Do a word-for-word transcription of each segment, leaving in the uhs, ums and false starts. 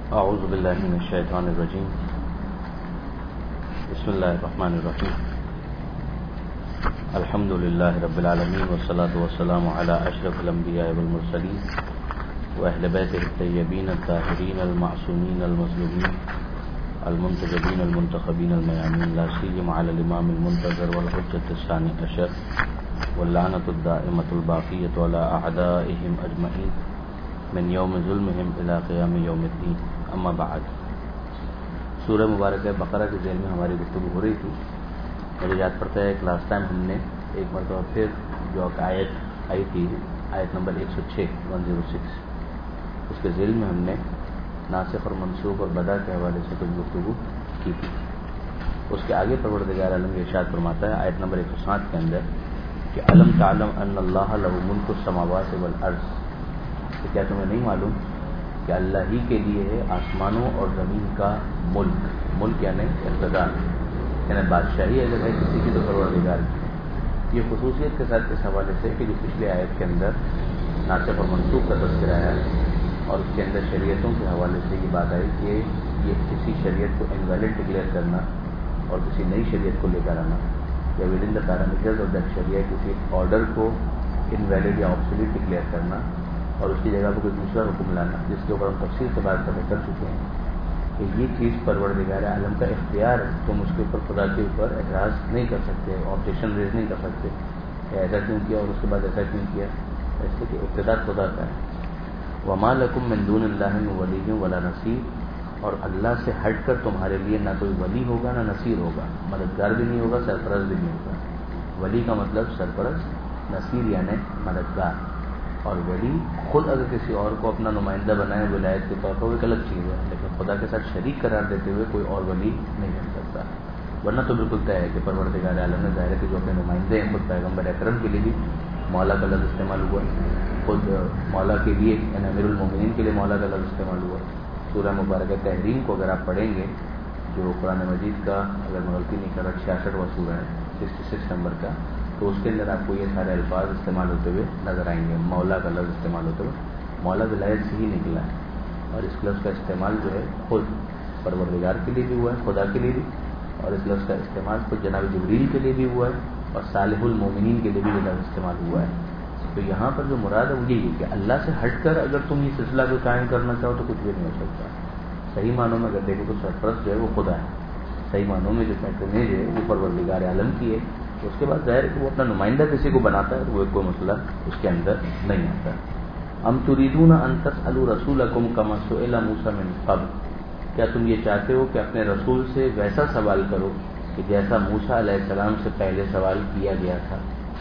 اعوذ باللہ من الشیطان الرجیم بسم اللہ الرحمن الرحیم الحمد للہ رب العالمین والصلاة والسلام علی اشرف الانبیاء والمرسلین واہل بیتہ الطیبین الطاہرین المعصومین المظلومین المنتجبین المنتخبین المیامین لا سیما علی الامام المنتظر والحجۃ الثانی عشر واللعنۃ الدائمۃ الباقیۃ علی اعدائہم اجمعین من یوم ظلمہم الی قیام یوم الدین. اما بعد، سورہ مبارکہ بقرہ کے ذیل میں ہماری گفتگو ہو رہی تھی. مجھے یاد پڑتا ہے کہ لاسٹ ٹائم ہم نے ایک مرتبہ پھر جو آیت آئی تھی، آیت نمبر ایک سو چھ ون زیرو سکس، اس کے ذیل میں ہم نے ناسخ اور منسوخ اور بدا کے حوالے سے کچھ گفتگو کی تھی. اس کے آگے پروردگار عالم یہ ارشاد فرماتا ہے آیت نمبر ایک سو سات کے اندر کہ الم تعلم ان اللہ لہ ملک السماوات والارض، کہ کیا تمہیں نہیں معلوم کہ اللہ ہی کے لیے ہے آسمانوں اور زمین کا ملک. ملک یعنی اقتدار، یعنی بادشاہی اگر ہے کسی کی تو پروردگار کی. یہ خصوصیت کے ساتھ اس حوالے سے کہ جو پچھلے آیت کے اندر ناسخ اور منسوخ کا تذکرہ آیا اور اس کے اندر شریعتوں کے حوالے سے یہ بات آئی کہ یہ کسی شریعت کو انویلڈ ڈکلیئر کرنا اور کسی نئی شریعت کو لے کر آنا، یا within the parameters of that شریعہ کسی آرڈر کو انویلڈ یا آبسولیٹ ڈکلیئر کرنا اور اس کی جگہ پہ کوئی دوسرا حکم لانا، جس کے اوپر ہم تفصیل سے بات کر چکے ہیں کہ یہ چیز پروردگار عالم کا اختیار ہے. تم اس کے اوپر خدا کے اوپر اعتراض نہیں کر سکتے، آبجیکشن ریز نہیں کر سکتے کہ ایسا کیوں کیا اور اس کے بعد ایسا کیوں کیا، ایسے کہ اقتدار خدا کا ہے. وما لکم من دون اللہ من ولی ولا نصیر، اور اللہ سے ہٹ کر تمہارے لیے نہ کوئی ولی ہوگا نہ نصیر ہوگا، مددگار بھی نہیں ہوگا، سرپرست بھی نہیں ہوگا. ولی کا مطلب سرپرست، نصیر یعنی مددگار. اور ولی خود اگر کسی اور کو اپنا نمائندہ بنائے ولایت کے طور پر وہ ایک الگ چیز ہے، لیکن خدا کے ساتھ شریک قرار دیتے ہوئے کوئی اور ولی نہیں بن سکتا. ورنہ تو بالکل طے ہے کہ پروردگار عالم نے ظاہر ہے کہ جو اپنے نمائندے ہیں، خود پیغمبر اکرم کے لیے بھی مولا کا لفظ استعمال ہوا، خود مولا کے لیے یعنی امیر المومنین کے لیے مولا کا لفظ استعمال ہوا. سورہ مبارکہ تحریم کو اگر آپ پڑھیں گے، جو قرآن مجید کا اگر میں غلطی نہیں کر رہا چھیاسٹھواں سورہ ہے، سکسٹی سکس نمبر کا، تو اس کے اندر آپ کو یہ سارے الفاظ استعمال ہوتے ہوئے نظر آئیں گے. مولا کا لفظ استعمال ہوتے ہوئے، مولا ولایت سے ہی نکلا ہے، اور اس لفظ کا استعمال جو ہے خود پروردگار کے لیے بھی ہوا ہے، خدا کے لیے بھی، اور اس لفظ کا استعمال خود جناب جبریل کے لیے بھی ہوا ہے، اور صالح المومنین کے لیے بھی یہ لفظ استعمال ہوا ہے. تو یہاں پر جو مراد ہے وہ یہی ہے کہ اللہ سے ہٹ کر اگر تم یہ سلسلہ کو قائم کرنا چاہو تو کچھ بھی نہیں ہو سکتا. صحیح معنوں میں اگر دیکھو تو سرپرست جو ہے وہ خدا ہے، صحیح معنوں میں جو پیٹرنیج ہے وہ پروردگار عالم کی ہے. اس کے بعد ظاہر ہے کہ وہ اپنا نمائندہ کسی کو بناتا ہے تو وہ کوئی مسئلہ اس کے اندر نہیں آتا. ام تریدون ان تسألوا رسولکم کما سئل موسیٰ من قبل، کیا تم یہ چاہتے ہو کہ اپنے رسول سے ویسا سوال کرو کہ جیسا موسیٰ علیہ السلام سے پہلے سوال کیا گیا تھا.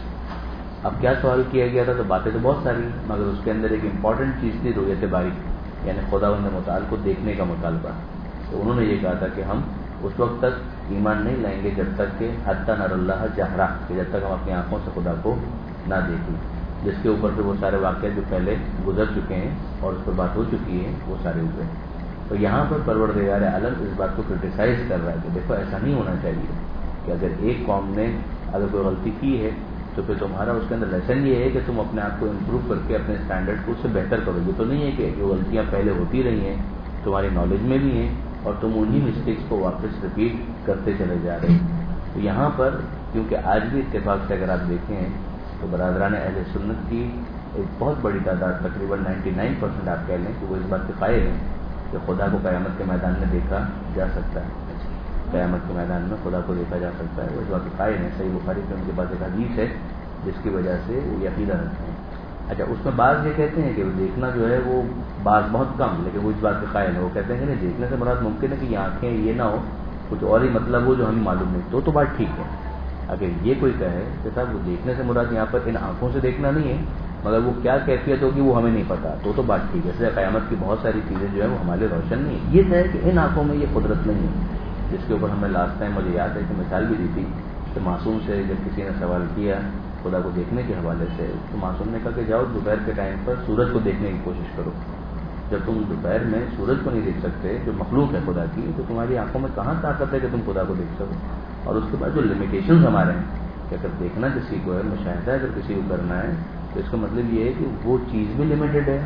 اب کیا سوال کیا گیا تھا؟ تو باتیں تو بہت ساری، مگر اس کے اندر ایک امپورٹنٹ چیز تھی رؤیت باری، یعنی خداوند متعال کو دیکھنے کا مطالبہ. تو انہوں نے یہ کہا تھا کہ ہم اس وقت تک ایمان نہیں لائیں گے جب تک کہ حتی نر اللہ جہرا، کہ جب تک ہم اپنی آنکھوں سے خدا کو نہ دیکھیں. جس کے اوپر پہ وہ سارے واقعات جو پہلے گزر چکے ہیں اور اس پر بات ہو چکی ہے وہ سارے ہوئے. تو یہاں پر پروردگار عالم اس بات کو کرٹیسائز کر رہا ہے کہ دیکھو ایسا نہیں ہونا چاہیے کہ اگر ایک قوم نے اگر کوئی غلطی کی ہے تو پھر تمہارا اس کے اندر لیسن یہ ہے کہ تم اپنے آپ کو امپروو کر کے اپنے اسٹینڈرڈ کو اس سے بہتر کرو. یہ تو نہیں ہے کہ جو غلطیاں پہلے ہوتی رہی ہیں تمہاری نالج میں بھی ہیں اور تم انہی مسٹیکس کو واپس ریپیٹ کرتے چلے جا رہے ہیں. تو یہاں پر کیونکہ آج بھی اتفاق سے اگر آپ دیکھیں تو برادران اہل سنت کی ایک بہت بڑی تعداد، تقریباً نائنٹی نائن پرسینٹ آپ کہہ لیں کہ وہ اس بات کے قائل ہیں کہ خدا کو قیامت کے میدان میں دیکھا جا سکتا ہے. قیامت کے میدان میں خدا کو دیکھا جا سکتا ہے، وہ اس بات کے قائل ہیں. صحیح بخاری میں ان کے پاس ایک حدیث ہے جس کی وجہ سے وہ یہ عقیدہ رکھتے ہیں. اچھا، اس میں بعض یہ کہتے ہیں کہ دیکھنا جو ہے وہ بعض بہت کم، لیکن وہ اس بات کے قائل ہے. وہ کہتے ہیں کہ نہیں، دیکھنے سے مراد ممکن ہے کہ یہ آنکھیں یہ نہ ہو، کچھ اور ہی مطلب ہو جو ہمیں معلوم نہیں، تو تو بات ٹھیک ہے. اگر یہ کوئی کہے کہ صاحب وہ دیکھنے سے مراد یہاں پر ان آنکھوں سے دیکھنا نہیں ہے، مگر وہ کیا کیفیت ہوگی وہ ہمیں نہیں پتا، تو تو بات ٹھیک ہے. جیسے قیامت کی بہت ساری چیزیں جو ہے وہ ہمارے روشن نہیں ہے. یہ ہے کہ ان آنکھوں میں یہ قدرت نہیں ہے، جس کے اوپر ہمیں لاسٹ ٹائم مجھے یاد ہے کہ مثال بھی دی تھی کہ معصوم سے جب کسی نے سوال کیا خدا کو دیکھنے کے حوالے سے، تو معصوم نے کہا کہ جاؤ دوپہر کے ٹائم پر سورج کو دیکھنے کی کوشش کرو. جب تم دوپہر میں سورج کو نہیں دیکھ سکتے جو مخلوق ہے خدا کی، تو تمہاری آنکھوں میں کہاں طاقت ہے کہ تم خدا کو دیکھ سکو. اور اس کے بعد جو لمیٹیشنز ہمارے ہیں کہ اگر دیکھنا کسی کو ہے، مشاہدہ اگر کسی کو کرنا ہے، تو اس کا مطلب یہ ہے کہ وہ چیز بھی لمیٹڈ ہے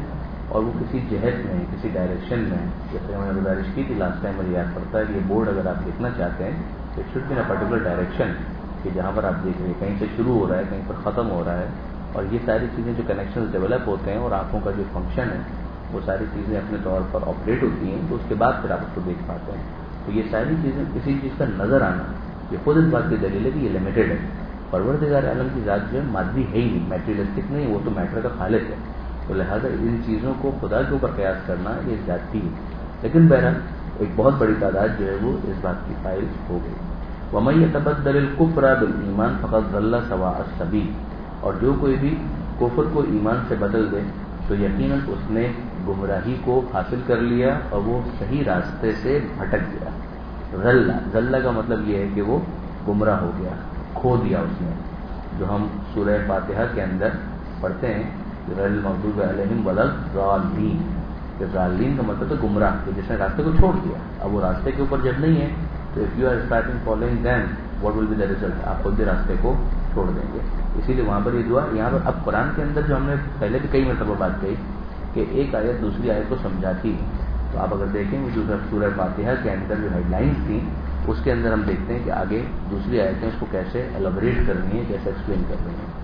اور وہ کسی جہت میں کسی ڈائریکشن میں، جیسے ہم نے گزارش کی تھی لاسٹ ٹائم، مجھے یاد پڑتا ہے کہ یہ بورڈ اگر آپ لکھنا چاہتے ہیں تو it should be in a particular direction, کہ جہاں پر آپ دیکھ رہے ہیں کہیں سے شروع ہو رہا ہے کہیں پر ختم ہو رہا ہے، اور یہ ساری چیزیں جو کنیکشن ڈیولپ ہوتے ہیں اور آنکھوں کا جو فنکشن ہے وہ ساری چیزیں اپنے طور پر آپریٹ ہوتی ہیں، تو اس کے بعد پھر آپ اس کو دیکھ پاتے ہیں. تو یہ ساری چیزیں کسی چیز کا نظر آنا یہ خود اس بات کی دلیل ہے کہ یہ لمیٹڈ ہے. پروردگار عالم کی ذات جو ہے مادی ہے ہی نہیں، میٹریلسٹک نہیں، وہ تو میٹر کا خالق ہے، تو لہذا ان چیزوں کو خدا کے اوپر قیاس کرنا یہ ذاتی ہے. لیکن بہرحال ایک بہت بڑی تعداد جو ہے وہ اس بات کی فائل ہو گئی. وَمَن يَتَبَدَّلِ الْكُفْرَ بِالْإِيمَانِ فَقَدْ ضَلَّ سَوَاءَ السَّبِيلِ، اور جو کوئی بھی کفر کو ایمان سے بدل دے تو یقیناً اس نے گمراہی کو حاصل کر لیا اور وہ صحیح راستے سے بھٹک گیا. ضلع ضلع کا مطلب یہ ہے کہ وہ گمراہ ہو گیا، کھو دیا اس نے، جو ہم سورہ فاتحہ کے اندر پڑھتے ہیں غیر المغضوب علیہم ولا الضالین، کہ ضالین کا مطلب ہے گمراہ، کہ جس نے راستے کو چھوڑ دیا. اب وہ راستے کے اوپر جب نہیں ہے تو if you are starting following them what will be the result, آپ خود بھی راستے کو چھوڑ دیں گے. اسی لیے وہاں پر یہ دعا یہاں پر اب قرآن کے اندر جو ہم نے پہلے بھی کئی مرتبہ بات کہی کہ ایک آیت دوسری آیت کو سمجھاتی ہے. تو آپ اگر دیکھیں گے جو سورہ فاتحہ کے اندر جو ہیڈ لائنس تھیں اس کے اندر ہم دیکھتے ہیں کہ آگے دوسری آیتیں اس کو کیسے ایلیبریٹ کرنی ہے، کیسے ایکسپلین کرنی ہے.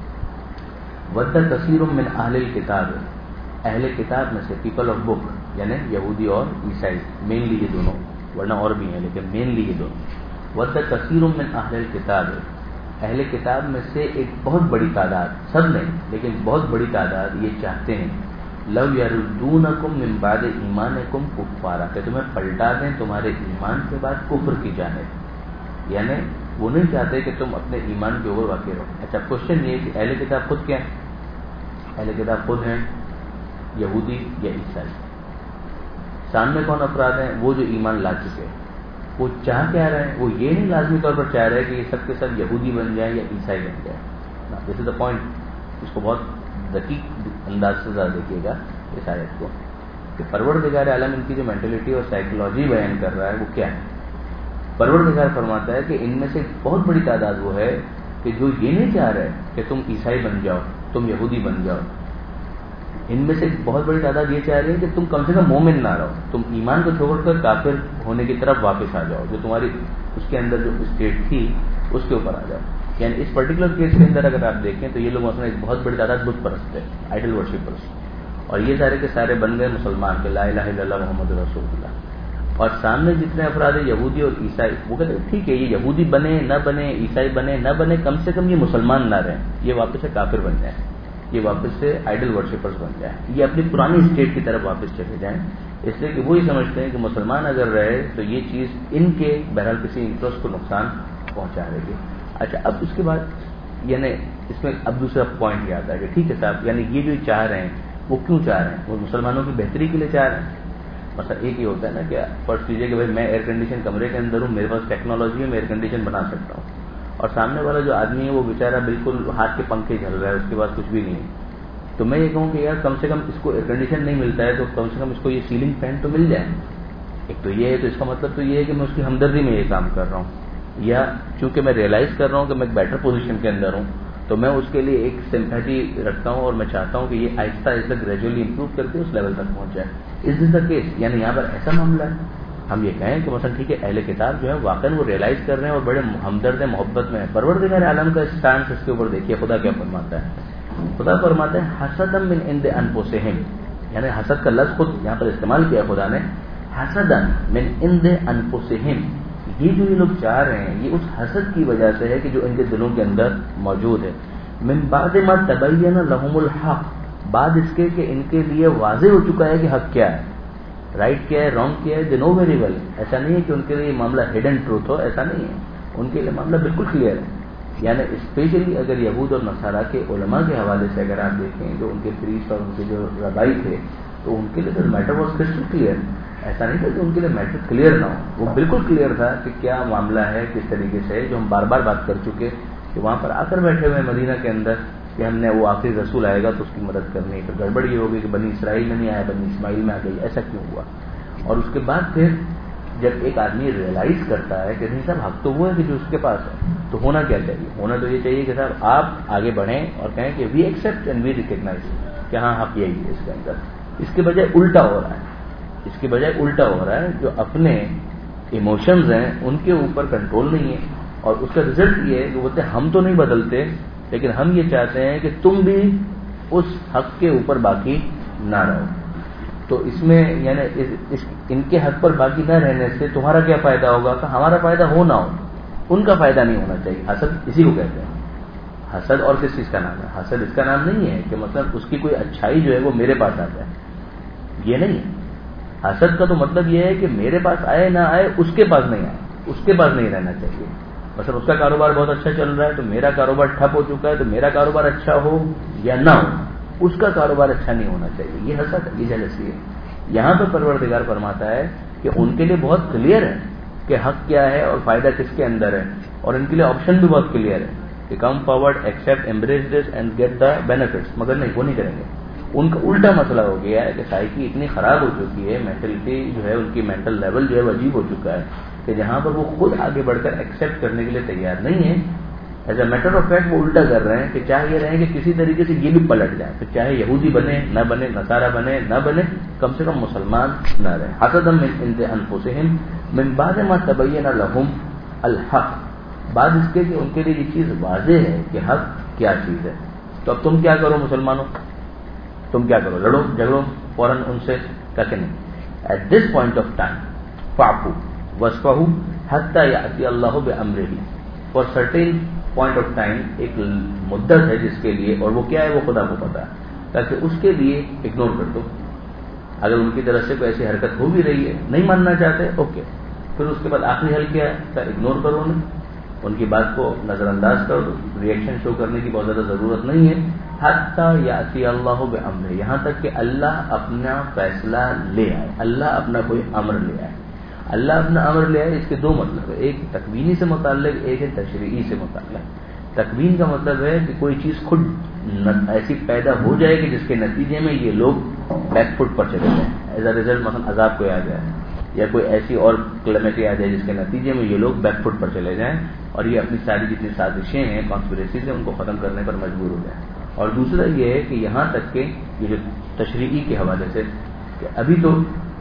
وَدَّ كَثِيرٌ مِّنْ أَهْلِ الْكِتَابِ، اہل کتاب میں سے، پیپل آف بک یعنی یہودی اور عیسائی، مینلی یہ دونوں، ورنہ اور بھی ہیں لیکن مینلی یہ دونوں. وَدَّ كَثِيرٌ مِّنْ أَهْلِ الْكِتَابِ، اہل کتاب میں سے ایک بہت بڑی تعداد، سب نہیں لیکن بہت بڑی تعداد یہ چاہتے ہیں لَوْ يَرُدُّونَكُم مِّن بَعْدِ إِيمَانِكُمْ كُفَّارًا، کہ تمہیں پلٹا دیں تمہارے ایمان کے بعد کفر کی جانب. یعنی وہ نہیں چاہتے کہ تم اپنے ایمان کے اوپر واقع رہو. اچھا کوشچن یہ ہے کہ اہل کتاب خود کیا ہے؟ اہل کتاب خود ہیں یہودی یا عیسائی. سامنے کون افراد ہیں؟ وہ جو ایمان لا چکے ہیں. وہ چاہ کیا رہے ہیں؟ وہ یہ نہیں لازمی طور پر چاہ رہے کہ یہ سب کے سب یہودی بن جائیں یا عیسائی بن جائیں. دس از دا پوائنٹ. اس کو بہت دقیق انداز سے ذرا دیکھیے گا اس آیت کو کہ پروردگار عالم ان کی جو مینٹلٹی اور سائیکولوجی بیان کر رہا ہے وہ کیا ہے. پروردگار فرماتا ہے کہ ان میں سے بہت بڑی تعداد وہ ہے کہ جو یہ نہیں چاہ رہے کہ تم عیسائی بن جاؤ، تم یہودی بن جاؤ. ان میں سے بہت بڑی تعداد یہ چاہ رہی ہے کہ تم کم سے کم مومن نہ رہو، تم ایمان کو چھوڑ کر کافر ہونے کی طرف واپس آ جاؤ، جو تمہاری اس کے اندر جو اسٹیٹ تھی اس کے اوپر آ جاؤ. یعنی اس پرٹیکولر کیس کے اندر اگر آپ دیکھیں تو یہ لوگ مثلا ایک بہت بڑی تعداد بت پرست ہے، آئیڈل ورشپرس، اور یہ سارے کے سارے بن گئے مسلمان کے لا الہ الا اللہ محمد رسول اللہ. اور سامنے جتنے افراد ہیں یہودی اور عیسائی، وہ کہتے ہیں ٹھیک ہے یہ یہودی بنے نہ بنے، عیسائی بنے نہ بنے، کم سے کم یہ مسلمان نہ رہیں، یہ واپس سے کافر بن جائیں، یہ واپس سے آئیڈل ورشپرز بن جائیں، یہ اپنی پرانی اسٹیٹ کی طرف واپس چلے جائیں. اس لیے کہ وہ یہ سمجھتے ہیں کہ مسلمان اگر رہے تو یہ چیز ان کے بہرحال کسی انٹرسٹ کو نقصان پہنچا رہے گی. اچھا اب اس کے بعد یعنی اس میں اب دوسرا پوائنٹ یہ آتا ہے کہ ٹھیک ہے صاحب، یعنی یہ جو چاہ رہے ہیں وہ کیوں چاہ رہے ہیں؟ وہ مسلمانوں کی بہتری کے لیے چاہ رہے ہیں. مثلا ایک یہ ہوتا ہے نا کہ فرض کیجیے کہ بھائی میں ایئر کنڈیشن کمرے کے اندر ہوں، میرے پاس ٹیکنالوجی ہے، میں ایئر کنڈیشن بنا سکتا ہوں، اور سامنے والا جو آدمی ہے وہ بیچارہ بالکل ہاتھ کے پنکھے جھل رہا ہے، اس کے بعد کچھ بھی نہیں ہے. تو میں یہ کہوں کہ یار کم سے کم اس کو ایئر کنڈیشن نہیں ملتا ہے تو کم سے کم اس کو یہ سیلنگ فین تو مل جائے. ایک تو یہ ہے، تو اس کا مطلب تو یہ ہے کہ میں اس کی ہمدردی میں یہ کام کر رہا ہوں، یا چونکہ میں ریئلائز کر رہا ہوں کہ میں ایک بیٹر پوزیشن کے اندر ہوں تو میں اس کے لیے ایک سمپیٹی رکھتا ہوں اور میں چاہتا ہوں کہ یہ آہستہ آہستہ گریجولی امپروو کر کے اس لیول تک پہنچ جائے. Is this the case? یعنی یہاں پر ایسا معاملہ ہے ہم یہ کہیں کہ مثلا ٹھیک ہے اہل کتاب جو ہے واقعی وہ ریئلائز کر رہے ہیں اور بڑے ہمدرد محبت میں ہے. پروردگار عالم کا اسٹانس اس کے اوپر دیکھیے خدا کیا فرماتا ہے. خدا فرماتا ہے حسدا من عند انفسہم، یعنی حسد کا لفظ خود یہاں پر استعمال کیا خدا نے، حسدا من عند انفسہم. یہ جو یہ لوگ چاہ رہے ہیں یہ اس حسد کی وجہ سے ہے کہ جو ان کے دلوں کے اندر موجود ہے. من بعد ما تبین لهم الحق، بعد اس کے کہ ان کے لیے واضح ہو چکا ہے کہ حق کیا ہے، رائٹ کیا ہے، رانگ کیا ہے. They know very well. ایسا نہیں ہے کہ ان کے لیے معاملہ ہڈن ٹروتھ ہو، ایسا نہیں ہے، ان کے لیے معاملہ بالکل کلیئر ہے. یعنی اسپیشلی اگر یہود اور نصارہ کے علماء کے حوالے سے اگر آپ دیکھیں جو ان کے پریسٹ اور ان کے جو ربائی تھے تو ان کے لیے تو میٹر واز کرسٹل کلیئر. ایسا نہیں تھا کہ ان کے لیے میٹر کلیئر نہ ہو، وہ بالکل کلیئر تھا کہ کیا معاملہ ہے، کس طریقے سے، جو ہم بار بار بات کر چکے کہ وہاں پر آ کر بیٹھے ہوئے مدینہ کے اندر کہ ہم نے وہ آخری رسول آئے گا تو اس کی مدد کرنی. پھر گڑبڑ یہ ہوگی کہ بنی اسرائیل میں نہیں آیا، بنی اسماعیل میں آ گئی. ایسا کیوں ہوا؟ اور اس کے بعد پھر جب ایک آدمی ریئلائز کرتا ہے کہ نہیں صاحب حق تو وہ ہے کہ جو اس کے پاس ہے، تو ہونا کیا چاہیے؟ ہونا تو یہ چاہیے کہ صاحب آپ آگے بڑھیں اور کہیں کہ we accept and we recognize کہ ہاں حق یہی ہے اس کے اندر. اس کے بجائے الٹا ہو رہا ہے. اس کے بجائے الٹا ہو رہا ہے. جو اپنے ایموشنز ہیں ان کے اوپر کنٹرول نہیں ہے, اور اس کا رزلٹ یہ ہے کہ بولتے ہیں ہم تو نہیں بدلتے, لیکن ہم یہ چاہتے ہیں کہ تم بھی اس حق کے اوپر باقی نہ رہو. تو اس میں یعنی اس, اس, ان کے حق پر باقی نہ رہنے سے تمہارا کیا فائدہ ہوگا؟ کہ ہمارا فائدہ ہو نہ ہو, ان کا فائدہ نہیں ہونا چاہیے. حسد اسی کو کہتے ہیں. حسد اور کس چیز کا نام ہے؟ حسد اس کا نام نہیں ہے کہ مطلب اس کی کوئی اچھائی جو ہے وہ میرے پاس آ جائے, یہ نہیں ہے. حسد کا تو مطلب یہ ہے کہ میرے پاس آئے نہ آئے, اس کے پاس نہیں آئے, اس کے پاس نہیں رہنا چاہیے. مثلا اس کا کاروبار بہت اچھا چل رہا ہے تو میرا کاروبار ٹھپ ہو چکا ہے, تو میرا کاروبار اچھا ہو یا نہ ہو, اس کا کاروبار اچھا نہیں ہونا چاہیے. یہ حسد ہے, یہ جیلسی ہے. یہاں پہ پروردگار فرماتا ہے کہ ان کے لیے بہت کلیئر ہے کہ حق کیا ہے اور فائدہ کس کے اندر ہے, اور ان کے لیے آپشن بھی بہت کلیئر ہے کہ come forward, accept, embrace this and get the benefits. مگر نہیں, وہ نہیں کریں گے. ان کا الٹا مسئلہ ہو گیا ہے کہ سائیکی اتنی خراب ہو چکی ہے, مینٹلٹی جو ہے ان کی مینٹل لیول جو ہے وہ عجیب ہو چکا ہے کہ جہاں پر وہ خود آگے بڑھ کر ایکسپٹ کرنے کے لیے تیار نہیں ہے. As a matter of fact وہ الٹا کر رہے ہیں کہ چاہے یہ رہیں کہ کسی طریقے سے یہ بھی پلٹ جائے, پھر چاہے یہودی بنے نہ بنے, نصارہ بنے نہ بنے, کم سے کم مسلمان نہ رہے. حسدا من عند انفسہم من بعد ما تبین لہم الحق, بعد اس کے کہ ان کے لیے یہ چیز واضح ہے کہ حق کیا چیز ہے. تو اب تم کیا کرو مسلمانوں, تم کیا کرو؟ لڑو جھگڑو فوراً ان سے, کہ نہیں. At this point of time فاعفو واصفحوا حتی یأتی اللہ بامرہ. For certain point of time ایک مدت ہے جس کے لیے, اور وہ کیا ہے وہ خدا کو پتا ہے, تاکہ اس کے لیے اگنور کر دو. اگر ان کی طرف سے کوئی ایسی حرکت ہو بھی رہی ہے, نہیں ماننا چاہتے, اوکے, پھر اس کے بعد آخری حل کیا ہے کہ اگنور کرو انہیں, ان کی بات کو نظر انداز کر دو. ریئیکشن شو کرنے کی بہت زیادہ ضرورت نہیں ہے. حتی یأتی اللہ بامرہ, یہاں تک کہ اللہ اپنا فیصلہ لے آئے, اللہ اپنا کوئی امر لے آئے. اللہ اپنا امر لے آئے, اس کے دو مطلب ہے, ایک تکوینی سے متعلق, ایک ہے تشریعی سے متعلق. تکوین کا مطلب ہے کہ کوئی چیز خود ایسی پیدا ہو جائے کہ جس کے نتیجے میں یہ لوگ بیک فٹ پر چلے جائیں, ایز اے ریزلٹ مثلا عذاب کوئی آ جائے, یا کوئی ایسی اور کلیمٹی آ جائے جس کے نتیجے میں یہ لوگ بیک فٹ پر چلے جائیں, اور یہ اپنی ساری جتنی سازشیں ہیں کانسپریسیز ہیں ان کو ختم کرنے پر مجبور ہو جائیں. اور دوسرا یہ ہے کہ یہاں تک کہ یہ جو تشریعی کے حوالے سے کہ ابھی تو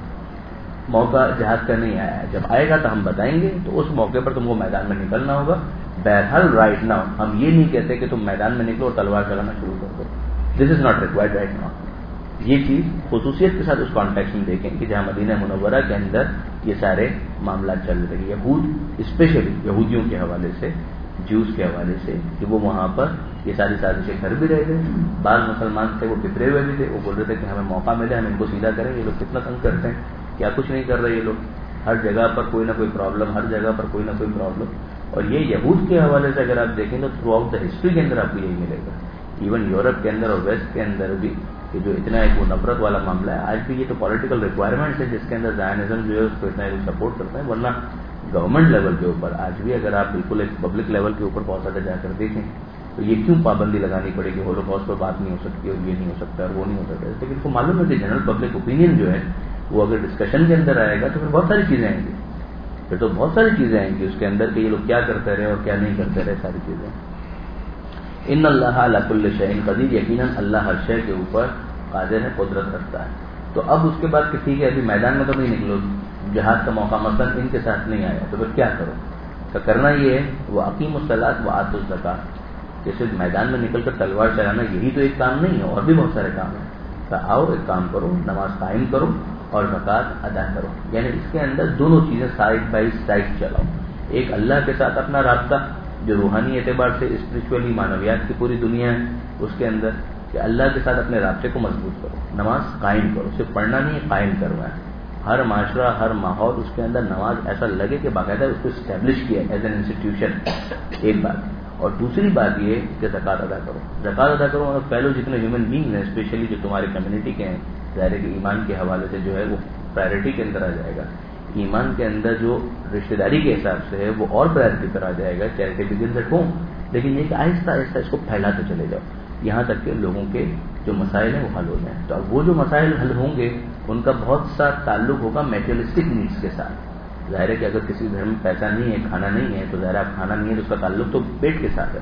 موقع جہاد کا نہیں آیا ہے, جب آئے گا تو ہم بتائیں گے, تو اس موقع پر تم کو میدان میں نکلنا ہوگا. بہرحال رائٹ ناؤ ہم یہ نہیں کہتے کہ تم میدان میں نکلو اور تلوار چلانا شروع کر دو. This is not required right now. یہ چیز خصوصیت کے ساتھ اس کانٹیکس میں دیکھیں کہ جہاں مدینہ منورہ کے اندر یہ سارے معاملات چل رہے ہیں. یہود اسپیشلی یہودیوں کے حوالے سے, جوز کے حوالے سے, کہ وہ وہاں پر یہ ساری سازشیں کر بھی رہے تھے. بعض مسلمان تھے وہ پترے ہوئے بھی تھے, وہ بول رہے تھے کہ ہمیں موقع ملے ہم ان کو سیدھا کریں, یہ لوگ کتنا تنگ کرتے ہیں, کیا کچھ نہیں کر رہے یہ لوگ, ہر جگہ پر کوئی نہ کوئی پرابلم, ہر جگہ پر کوئی نہ کوئی پرابلم. اور یہ یہود کے حوالے سے اگر آپ دیکھیں تو تھرو آؤٹ دا ہسٹری کے اندر آپ کو یہی ملے گا. ایون یورپ کے اندر اور ویسٹ کے اندر بھی کہ جو اتنا ایک وہ نفرت والا معاملہ ہے, آج بھی یہ تو پولیٹیکل ریکوائرمنٹ ہے جس کے اندر زائنزم جو ہے اس کو اتنا سپورٹ کرتا ہے. ورنہ گورنمنٹ لیول کے اوپر آج بھی اگر آپ بالکل ایک پبلک لیول کے اوپر بہت زیادہ جا کر دیکھیں تو یہ کیوں پابندی لگانی پڑے گی, ہولوکاسٹ پر بات نہیں ہو سکتی, اور یہ نہیں ہو سکتا اور وہ نہیں ہو سکتا. لیکن اس کو معلوم ہے کہ جنرل پبلک اوپینین جو ہے وہ اگر ڈسکشن کے اندر آئے گا تو پھر بہت ساری چیزیں آئیں گی, پھر تو بہت ساری چیزیں آئیں گی اس کے اندر کہ یہ لوگ کیا کرتے رہے اور کیا نہیں کرتے رہے, ساری چیزیں. ان اللہ علی کل شیء قدیر, یقیناً اللہ ہر شے کے اوپر قادر ہے, قدرت رکھتا ہے. تو اب اس کے بعد کہ ٹھیک ہے ابھی میدان میں تو نہیں نکلو, جہاد کا موقع مثلا ان کے ساتھ نہیں آیا, تو پھر کیا کرو؟ تو کرنا یہ ہے وہ اقیم الصلاۃ و آتوا الزکوٰۃ, جیسے میدان میں نکل کر تلوار چلانا یہی تو ایک کام نہیں ہے, اور بھی بہت سارے کام ہیں. تو آؤ ایک کام کرو, نماز قائم کرو اور زکوٰۃ ادا کرو. یعنی اس کے اندر دونوں چیزیں سائڈ بائی سائڈ چلاؤ. ایک اللہ کے ساتھ اپنا رابطہ جو روحانی اعتبار سے اسپرچولی معنویات کی پوری دنیا ہے اس کے اندر, کہ اللہ کے ساتھ اپنے رابطے کو مضبوط کرو, نماز قائم کرو, صرف پڑھنا نہیں ہے قائم کرنا ہے. ہر معاشرہ ہر ماحول اس کے اندر نماز ایسا لگے کہ باقاعدہ اس کو اسٹیبلش کیا ایز این انسٹیٹیوشن, ایک بات. اور دوسری بات یہ کہ زکوٰۃ ادا کرو. زکوٰۃ ادا کرو اور پہلو جتنے ہیومن بینگ ہیں اسپیشلی جو تمہاری کمیونٹی کے ہیں, ظاہر ہے کہ ایمان کے حوالے سے جو ہے وہ پرائرٹی کے اندر آ جائے گا. ایمان کے اندر جو رشتہ داری کے حساب سے ہے وہ اور پرائرٹی پر آ جائے گا, چیریٹی بگنز ایٹ ہوم. لیکن یہ کہ آہستہ آہستہ اس کو پھیلاتے چلے جاؤ یہاں تک کہ لوگوں کے جو مسائل ہیں وہ حل ہو جائیں. تو اب وہ جو مسائل حل ہوں گے ان کا بہت سا تعلق ہوگا میٹیریلسٹک نیڈس کے ساتھ. ظاہر ہے کہ اگر کسی گھر میں پیسہ نہیں ہے, کھانا نہیں ہے, تو ظاہر آپ کھانا نہیں ہے تو اس کا تعلق تو پیٹ کے ساتھ ہے.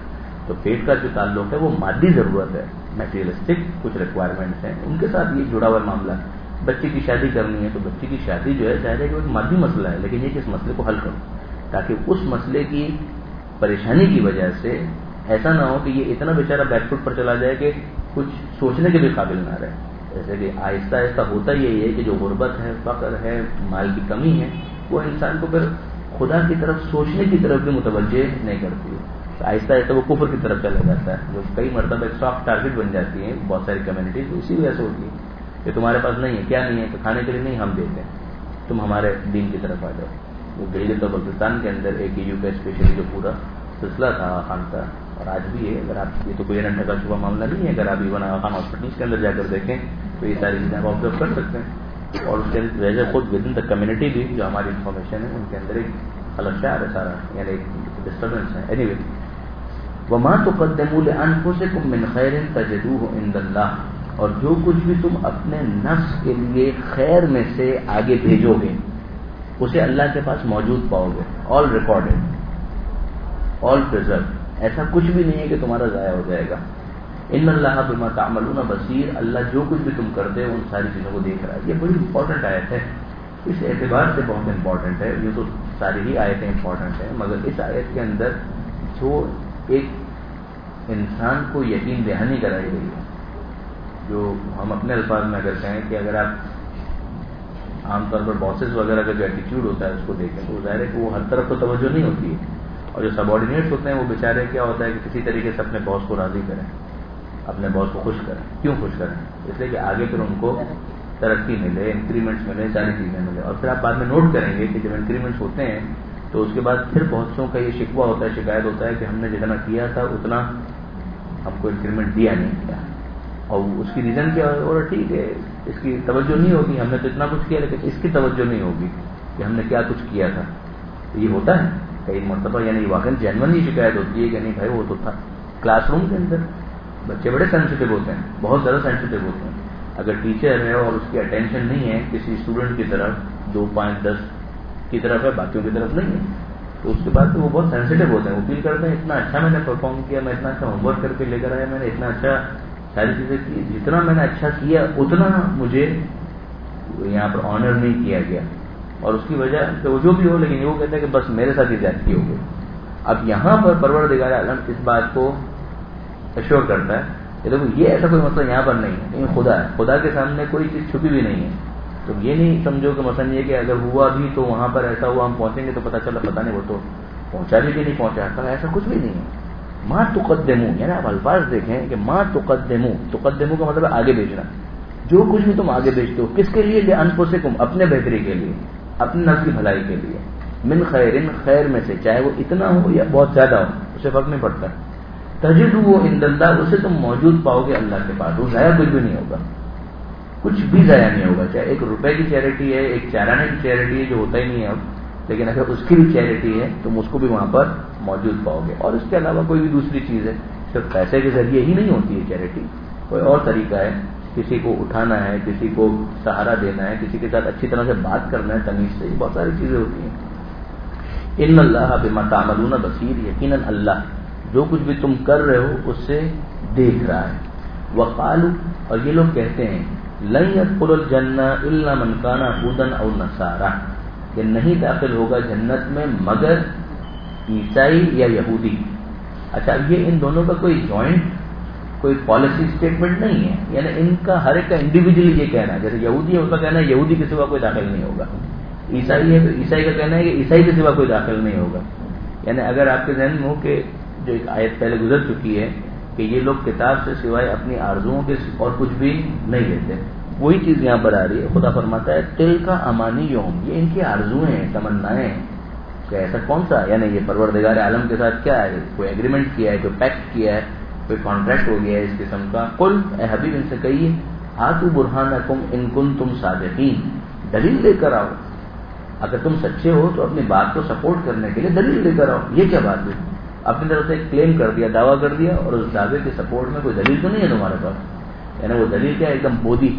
تو پیٹ کا جو تعلق ہے وہ مادی ضرورت ہے، میٹیریلسٹک کچھ ریکوائرمنٹس ہیں، ان کے ساتھ یہ جڑا ہوا معاملہ ہے۔ بچے کی شادی کرنی ہے تو بچے کی شادی جو ہے ظاہر ہے کہ ایک مادی مسئلہ ہے، لیکن یہ کہ اس مسئلے کو حل کرو تاکہ اس مسئلے کی پریشانی کی وجہ سے ایسا نہ ہو کہ یہ اتنا بیچارہ بیک فٹ پر چلا جائے کہ کچھ سوچنے کے بھی قابل نہ رہے۔ جیسے کہ آہستہ آہستہ ہوتا یہی ہے کہ جو غربت ہے، فقر ہے، مال کی کمی ہے، وہ انسان کو پھر خدا کی طرف سوچنے کی طرف بھی متوجہ نہیں کرتی ہے، آہستہ آہستہ وہ کفر کی طرف چلا جاتا ہے، جو کئی مرتبہ ایک سافٹ ٹارگٹ بن جاتی ہے بہت ساری کمیونٹیز، اسی وجہ سے ہوتی ہے کہ تمہارے پاس نہیں ہے، کیا نہیں ہے کہ کھانے کے لیے نہیں، ہم دیتے ہیں، تم ہمارے دین کی طرف آ جاؤ۔ وہ گلگت اور بلتستان کے اندر ایک یو کے اسپیشلی جو پورا سلسلہ تھا خان کا، اور آج بھی ہے، اگر آپ یہ تو کوئی ڈھکا چھپا معاملہ نہیں ہے، اگر آپ ایون خان ہاسپٹلس کے اندر جا کر دیکھیں تو یہ ساری چیزیں آپ آبزرو کر سکتے ہیں، اور اس کے وجہ خود ود ان دا کمیونٹی بھی جو ہماری انفارمیشن ہے ان کے اندر ایک خلشار ہے سارا، یعنی ایک ڈسٹربینس ہے۔ اینی وے وما تقدموا لانفسکم من خیر تجدوہ عند اللہ، اور جو کچھ بھی تم اپنے نفس کے لیے خیر میں سے آگے بھیجو گے اسے اللہ کے پاس موجود پاؤ گے، آل ریکارڈڈ، آل پریزرو، ایسا کچھ بھی نہیں ہے کہ تمہارا ضائع ہو جائے گا۔ ان اللہ بما تعملون بصیر، اللہ جو کچھ بھی تم کرتے ہو ان ساری چیزوں کو دیکھ رہا ہے۔ یہ بڑی امپورٹنٹ آیت ہے، اس اعتبار سے بہت امپورٹنٹ ہے، یہ تو ساری ہی آیتیں امپورٹنٹ ہیں، مگر اس آیت کے اندر جو ایک انسان کو یقین دہانی کرائی گئی ہے، جو ہم اپنے الفاظ میں اگر کہیں کہ اگر آپ عام طور پر باسز وغیرہ کا جو ایٹیچیوڈ ہوتا ہے اس کو دیکھیں تو ظاہر ہے کہ وہ ہر طرف تو توجہ نہیں ہوتی ہے، اور جو سب آرڈینیٹس ہوتے ہیں وہ بیچارے کیا ہوتا ہے کہ کسی طریقے سے اپنے باس کو راضی کریں، اپنے باس کو خوش کریں۔ کیوں خوش کریں؟ اس لیے کہ آگے پھر ان کو ترقی ملے، انکریمنٹس ملے، ساری چیزیں ملے، اور پھر آپ بعد میں نوٹ کریں گے کہ جب انکریمنٹس ہوتے ہیں تو اس کے بعد پھر بہت سو کا یہ شکوہ ہوتا ہے، شکایت ہوتا ہے کہ ہم نے جتنا کیا تھا اتنا ہم کو انکریمنٹ دیا نہیں کیا، اور اس کی ریزن کیا ہے؟ اور ٹھیک ہے اس کی توجہ نہیں ہوگی، ہم نے تو اتنا کچھ کیا لیکن اس کی توجہ نہیں ہوگی کہ ہم نے کیا کچھ کیا تھا۔ تو یہ ہوتا ہے کئی مرتبہ، یعنی واقعی جینون ہی شکایت ہوتی ہے کہ نہیں بھائی وہ تو تھا۔ کلاس روم کے اندر بچے بڑے سینسیٹیو ہوتے ہیں، بہت زیادہ سینسیٹیو ہوتے ہیں، اگر ٹیچر ہے اور اس کی اٹینشن نہیں ہے کسی اسٹوڈنٹ کی طرف، دو پانچ دس کی طرف ہے، باقیوں کی طرف نہیں ہے، تو اس کے بعد تو وہ بہت سینسیٹیو ہوتے ہیں، وہ فیل کرتے ہیں اتنا اچھا میں نے پرفارم کیا، میں اتنا اچھا ہوم ورک کر کے لے کر آیا، میں نے اتنا اچھا ساری چیزیں کی، جتنا میں نے اچھا کیا اتنا مجھے یہاں پر آنر نہیں کیا گیا، اور اس کی وجہ کہ وہ جو بھی ہو لیکن وہ کہتے ہیں کہ بس میرے ساتھ ہی زیادتی ہو گئی۔ اب یہاں پر پروردگار عالم اس بات کو ایشور کرتا ہے کہ دیکھو یہ ایسا کوئی مسئلہ یہاں پر نہیں ہے، یہ خدا ہے، خدا کے سامنے کوئی چیز چھپی بھی نہیں ہے، تو یہ نہیں سمجھو کہ مثلا یہ کہ اگر ہوا بھی تو وہاں پر ایسا ہوا ہم پہنچیں گے تو پتہ چلا پتہ نہیں وہ تو پہنچا بھی کہ نہیں پہنچا، ایسا کچھ بھی نہیں ہے۔ ما تقدمو، یعنی آپ الفاظ دیکھیں کہ ما تقدمو، تقدمو کا مطلب آگے بھیجنا، جو کچھ بھی تم آگے بھیجتے ہو کس کے لیے؟ لانفسکم، اپنے بہتری کے لیے، اپنے نفس کی بھلائی کے لیے، من خیرن، خیر میں سے، چاہے وہ اتنا ہو یا بہت زیادہ ہو اسے فرق نہیں پڑتا، تجدوہ عند اللہ، اسے تم موجود پاؤ گے اللہ کے پاس، وہ ضائع کچھ بھی نہیں ہوگا، کچھ بھی ضائع نہیں ہوگا، چاہے ایک روپے کی چیریٹی ہے، ایک چارانے کی چیریٹی ہے جو ہوتا ہی نہیں ہے اب، لیکن اگر اس کی بھی چیریٹی ہے تم اس کو بھی وہاں پر موجود پاؤ گے، اور اس کے علاوہ کوئی بھی دوسری چیز ہے، صرف پیسے کے ذریعے ہی نہیں ہوتی ہے چیریٹی، کوئی اور طریقہ ہے، کسی کو اٹھانا ہے، کسی کو سہارا دینا ہے، کسی کے ساتھ اچھی طرح سے بات کرنا ہے تمیز سے، بہت ساری چیزیں ہوتی ہیں۔ ان اللہ بما تعملون بصیر، یقیناً اللہ جو کچھ بھی تم کر رہے ہو اس سے دیکھ رہا ہے۔ وقالوا، اور یہ لوگ کہتے ہیں، لن يدخل الجنہ الا من کان هودا او نصارا، کہ نہیں داخل ہوگا جنت میں مگر عیسائی یا یہودی۔ اچھا، یہ ان دونوں کا کوئی جوائنٹ کوئی پالیسی اسٹیٹمنٹ نہیں ہے، یعنی ان کا ہر ایک کا انڈیویجلی یہ کہنا ہے، جیسے یہودی ہے اس کا کہنا ہے یہودی کے سوا کوئی داخل نہیں ہوگا، عیسائی ہے تو عیسائی کا کہنا ہے کہ عیسائی کے سوا کوئی داخل نہیں ہوگا۔ یعنی اگر آپ کے ذہن میں ہو کہ جو ایک آیت پہلے گزر چکی ہے کہ یہ لوگ کتاب سے سوائے اپنی آرزوؤں کے اور کچھ بھی نہیں لیتے، وہی چیز یہاں پر آ رہی ہے۔ خدا فرماتا ہے تل کا امانی یوم، یہ ان کی آرزویں ہیں، تمنائیں ہیں، کہ ایسا کون سا، یعنی یہ پروردگار عالم کے ساتھ کیا ہے، کوئی ایگریمنٹ کیا ہے، کوئی پیکٹ کیا ہے، کوئی کانٹریکٹ ہو گیا ہے اس قسم کا۔ قل، اے حبیب ان سے کہیے، ہاتوا برہانکم ان کنتم صادقین، دلیل لے کر آؤ، اگر تم سچے ہو تو اپنی بات کو سپورٹ کرنے کے لیے دلیل لے کر آؤ۔ یہ کیا بات ہے؟ اپنی طرف سے ایک کلیم کر دیا، دعویٰ کر دیا، اور اس دعوے کے سپورٹ میں کوئی دلیل تو نہیں ہے تمہارے پاس، یعنی وہ دلیل کیا ہے؟ ایک دم بودی،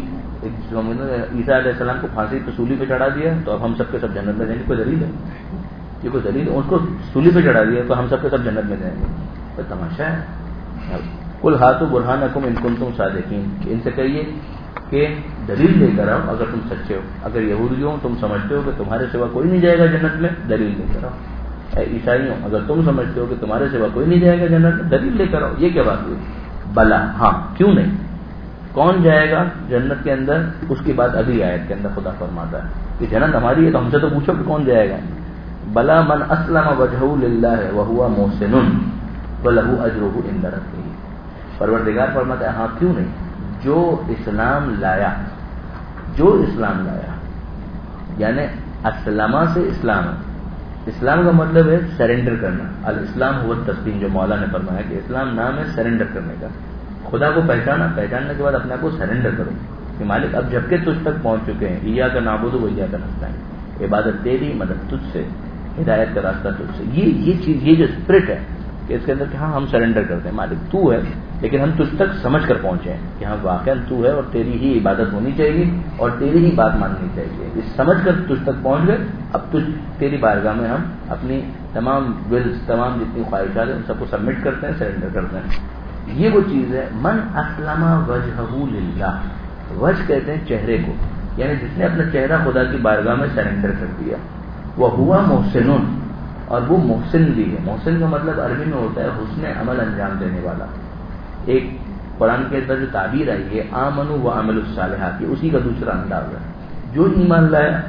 عیسیٰ علیہ السلام کو پھانسی پہ سولی پہ چڑھا دیا تو اب ہم سب کے سب جنت میں جائیں گے، کوئی دلیل ہے؟ یہ کوئی دلیل ہے؟ اس کو سولی پہ چڑھا دیا تو ہم سب کے سب جنت میں جائیں گے، تو تماشا ہے۔ قل ہاتوا برہانکم ان کنتم صادقین، ان سے کہیے کہ دلیل لے کر آؤ اگر تم سچے ہو. اگر یہودیوں تم سمجھتے ہو کہ تمہارے سوا کوئی نہیں جائے گا جنت میں، دلیل لے کر آؤ. اے عیسائیوں اگر تم سمجھتے ہو کہ تمہارے سوا کوئی نہیں جائے گا جنت میں، دلیل لے کر آؤ. یہ کیا بات ہوئی؟ بلا، ہاں کیوں نہیں. کون جائے گا جنت کے اندر؟ اس کی بات ابھی آیت کے اندر خدا فرماتا ہے کہ جنت ہماری ہے تو ہم سے تو پوچھو کہ کون جائے گا. بلا من اسلم وجہہ للہ وہو محسن فلہ اجرہ عند ربہ. پروردگار فرماتا ہے ہاں کیوں نہیں. جو اسلام لایا، جو اسلام لایا یعنی اسلمہ سے اسلام ہے. اسلام کا مطلب ہے سرنڈر کرنا. الاسلام هو التسلیم، جو مولا نے فرمایا کہ اسلام نام ہے سرنڈر کرنے کا. خدا کو پہچانا، پہچاننے کے بعد اپنے آپ کو سرنڈر کرو کہ مالک اب جب کہ تجھ تک پہنچ چکے ہیں، ایاک نعبد و ایاک نستعین، عبادت تیری، مدد تجھ سے، ہدایت کا راستہ تجھ سے. یہ یہ چیز، یہ جو اسپرٹ ہے کہ اس کے اندر کہ ہاں ہم سرنڈر کرتے ہیں، مالک تو ہے لیکن ہم تجھ تک سمجھ کر پہنچے ہیں کہ ہاں واقعا تو ہے اور تیری ہی عبادت ہونی چاہیے اور تیری ہی بات ماننی چاہیے. اس سمجھ کر تجھ تک پہنچ گئے. اب تجھ تیری بارگاہ میں ہم اپنی تمام ولز، تمام جتنی خواہشات ہیں ان سب کو سبمٹ کرتے ہیں، سرنڈر کرتے ہیں. یہ وہ چیز ہے من اسلم وجہہ للہ. وجہ کہتے ہیں چہرے کو، یعنی جس نے اپنا چہرہ خدا کی بارگاہ میں سرنڈر کر دیا. وہ ہوا محسن، اور وہ محسن بھی ہے. محسن کا مطلب عربی میں ہوتا ہے حسن عمل انجام دینے والا. ایک قرآن کے اندر جو تعبیر آئی ہے آمنوا وعملوا الصالحات، یہ اسی کا دوسرا انداز ہے. جو ایمان لایا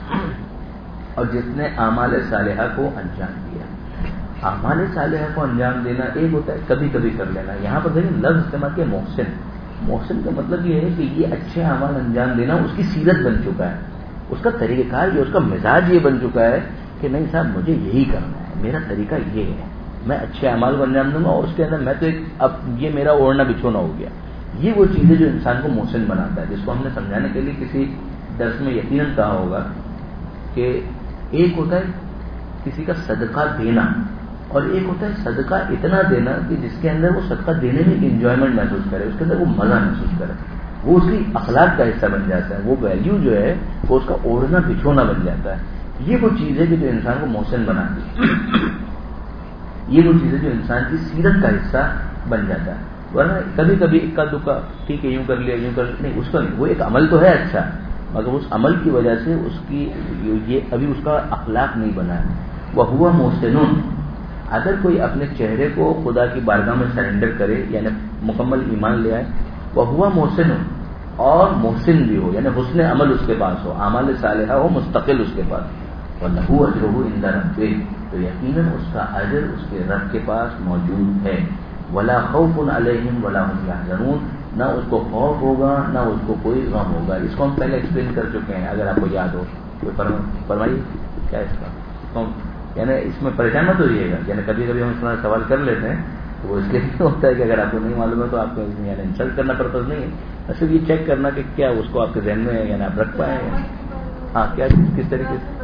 اور جس نے اعمال صالحہ کو انجام دیا. اعمال صالحہ کو انجام دینا ایک ہوتا ہے کبھی کبھی کر لینا. یہاں پر دیکھیں لفظ استعمال کیا محسن. محسن کا مطلب یہ ہے کہ یہ اچھے اعمال انجام دینا اس کی سیرت بن چکا ہے، اس کا طریقہ کار، یہ اس کا مزاج یہ بن چکا ہے کہ نہیں صاحب مجھے یہی کرنا ہے، میرا طریقہ یہ ہے، میں اچھے اعمال کو انجام دوں گا اور اس کے اندر میں تو ایک اب یہ میرا اوڑھنا بچھونا ہو گیا. یہ وہ چیزیں جو انسان کو محسن بناتا ہے، جس کو ہم نے سمجھانے کے لیے کسی درس میں یقیناً کہا ہوگا کہ ایک ہوتا ہے کسی کا صدقہ دینا اور ایک ہوتا ہے صدقہ اتنا دینا کہ جس کے اندر وہ صدقہ دینے میں انجوائمنٹ محسوس کرے، اس کے اندر وہ مزہ محسوس کرے، وہ اس کی اخلاق کا حصہ بن جاتا ہے، وہ ویلیو جو ہے وہ اس کا اوڑھنا بچھونا بن جاتا ہے. یہ وہ چیز ہے کہ جو انسان کو محسن بناتی ہے. یہ وہ چیز ہے جو انسان کی سیرت کا حصہ بن جاتا ہے. ورنہ کبھی کبھی اکا دکا ٹھیک ہے یوں کر لیا یوں کر لیا، نہیں، اس کا نہیں. وہ ایک عمل تو ہے اچھا، مگر اس عمل کی وجہ سے اس کی یہ ابھی اس کا اخلاق نہیں بنا ہے. وہ ہوا محسن. اگر کوئی اپنے چہرے کو خدا کی بارگاہ میں سرنڈر کرے یعنی مکمل ایمان لے آئے، وہ ہوا محسن اور محسن بھی ہو، یعنی حسن عمل اس کے پاس ہو، اعمال صالحہ ہو مستقل اس کے پاس، وَلَهُ أَجْرُهُ عِندَ رَبِّهِ، تو یقیناً اس کا اجر اس کے رب کے پاس موجود ہے. وَلَا خَوْفٌ عَلَيْهِمْ وَلَا هُمْ يَحْزَنُونَ، نہ اس کو خوف ہوگا نہ اس کو کوئی غم ہوگا. اس کو ہم پہلے ایکسپلین کر چکے ہیں، اگر آپ کو یاد ہو کوئی فرمائیے کیا اس کا، یعنی اس میں پریشان مت ہوئیے گا. یعنی کبھی کبھی ہم اس طرح سوال کر لیتے ہیں تو وہ اس لیے ہوتا ہے کہ اگر آپ کو نہیں معلوم ہے تو آپ کو یعنی انسلٹ کرنا پرپز نہیں ہے، صرف یہ چیک کرنا کہ کیا اس کو آپ کے ذہن میں ہے یعنی آپ رکھ پائیں. ہاں کیا کس طریقے سے،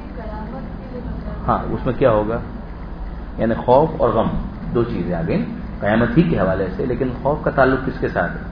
ہاں اس میں کیا ہوگا، یعنی خوف اور غم دو چیزیں آ گئی قیامت ہی کے حوالے سے. لیکن خوف کا تعلق کس کے ساتھ ہے؟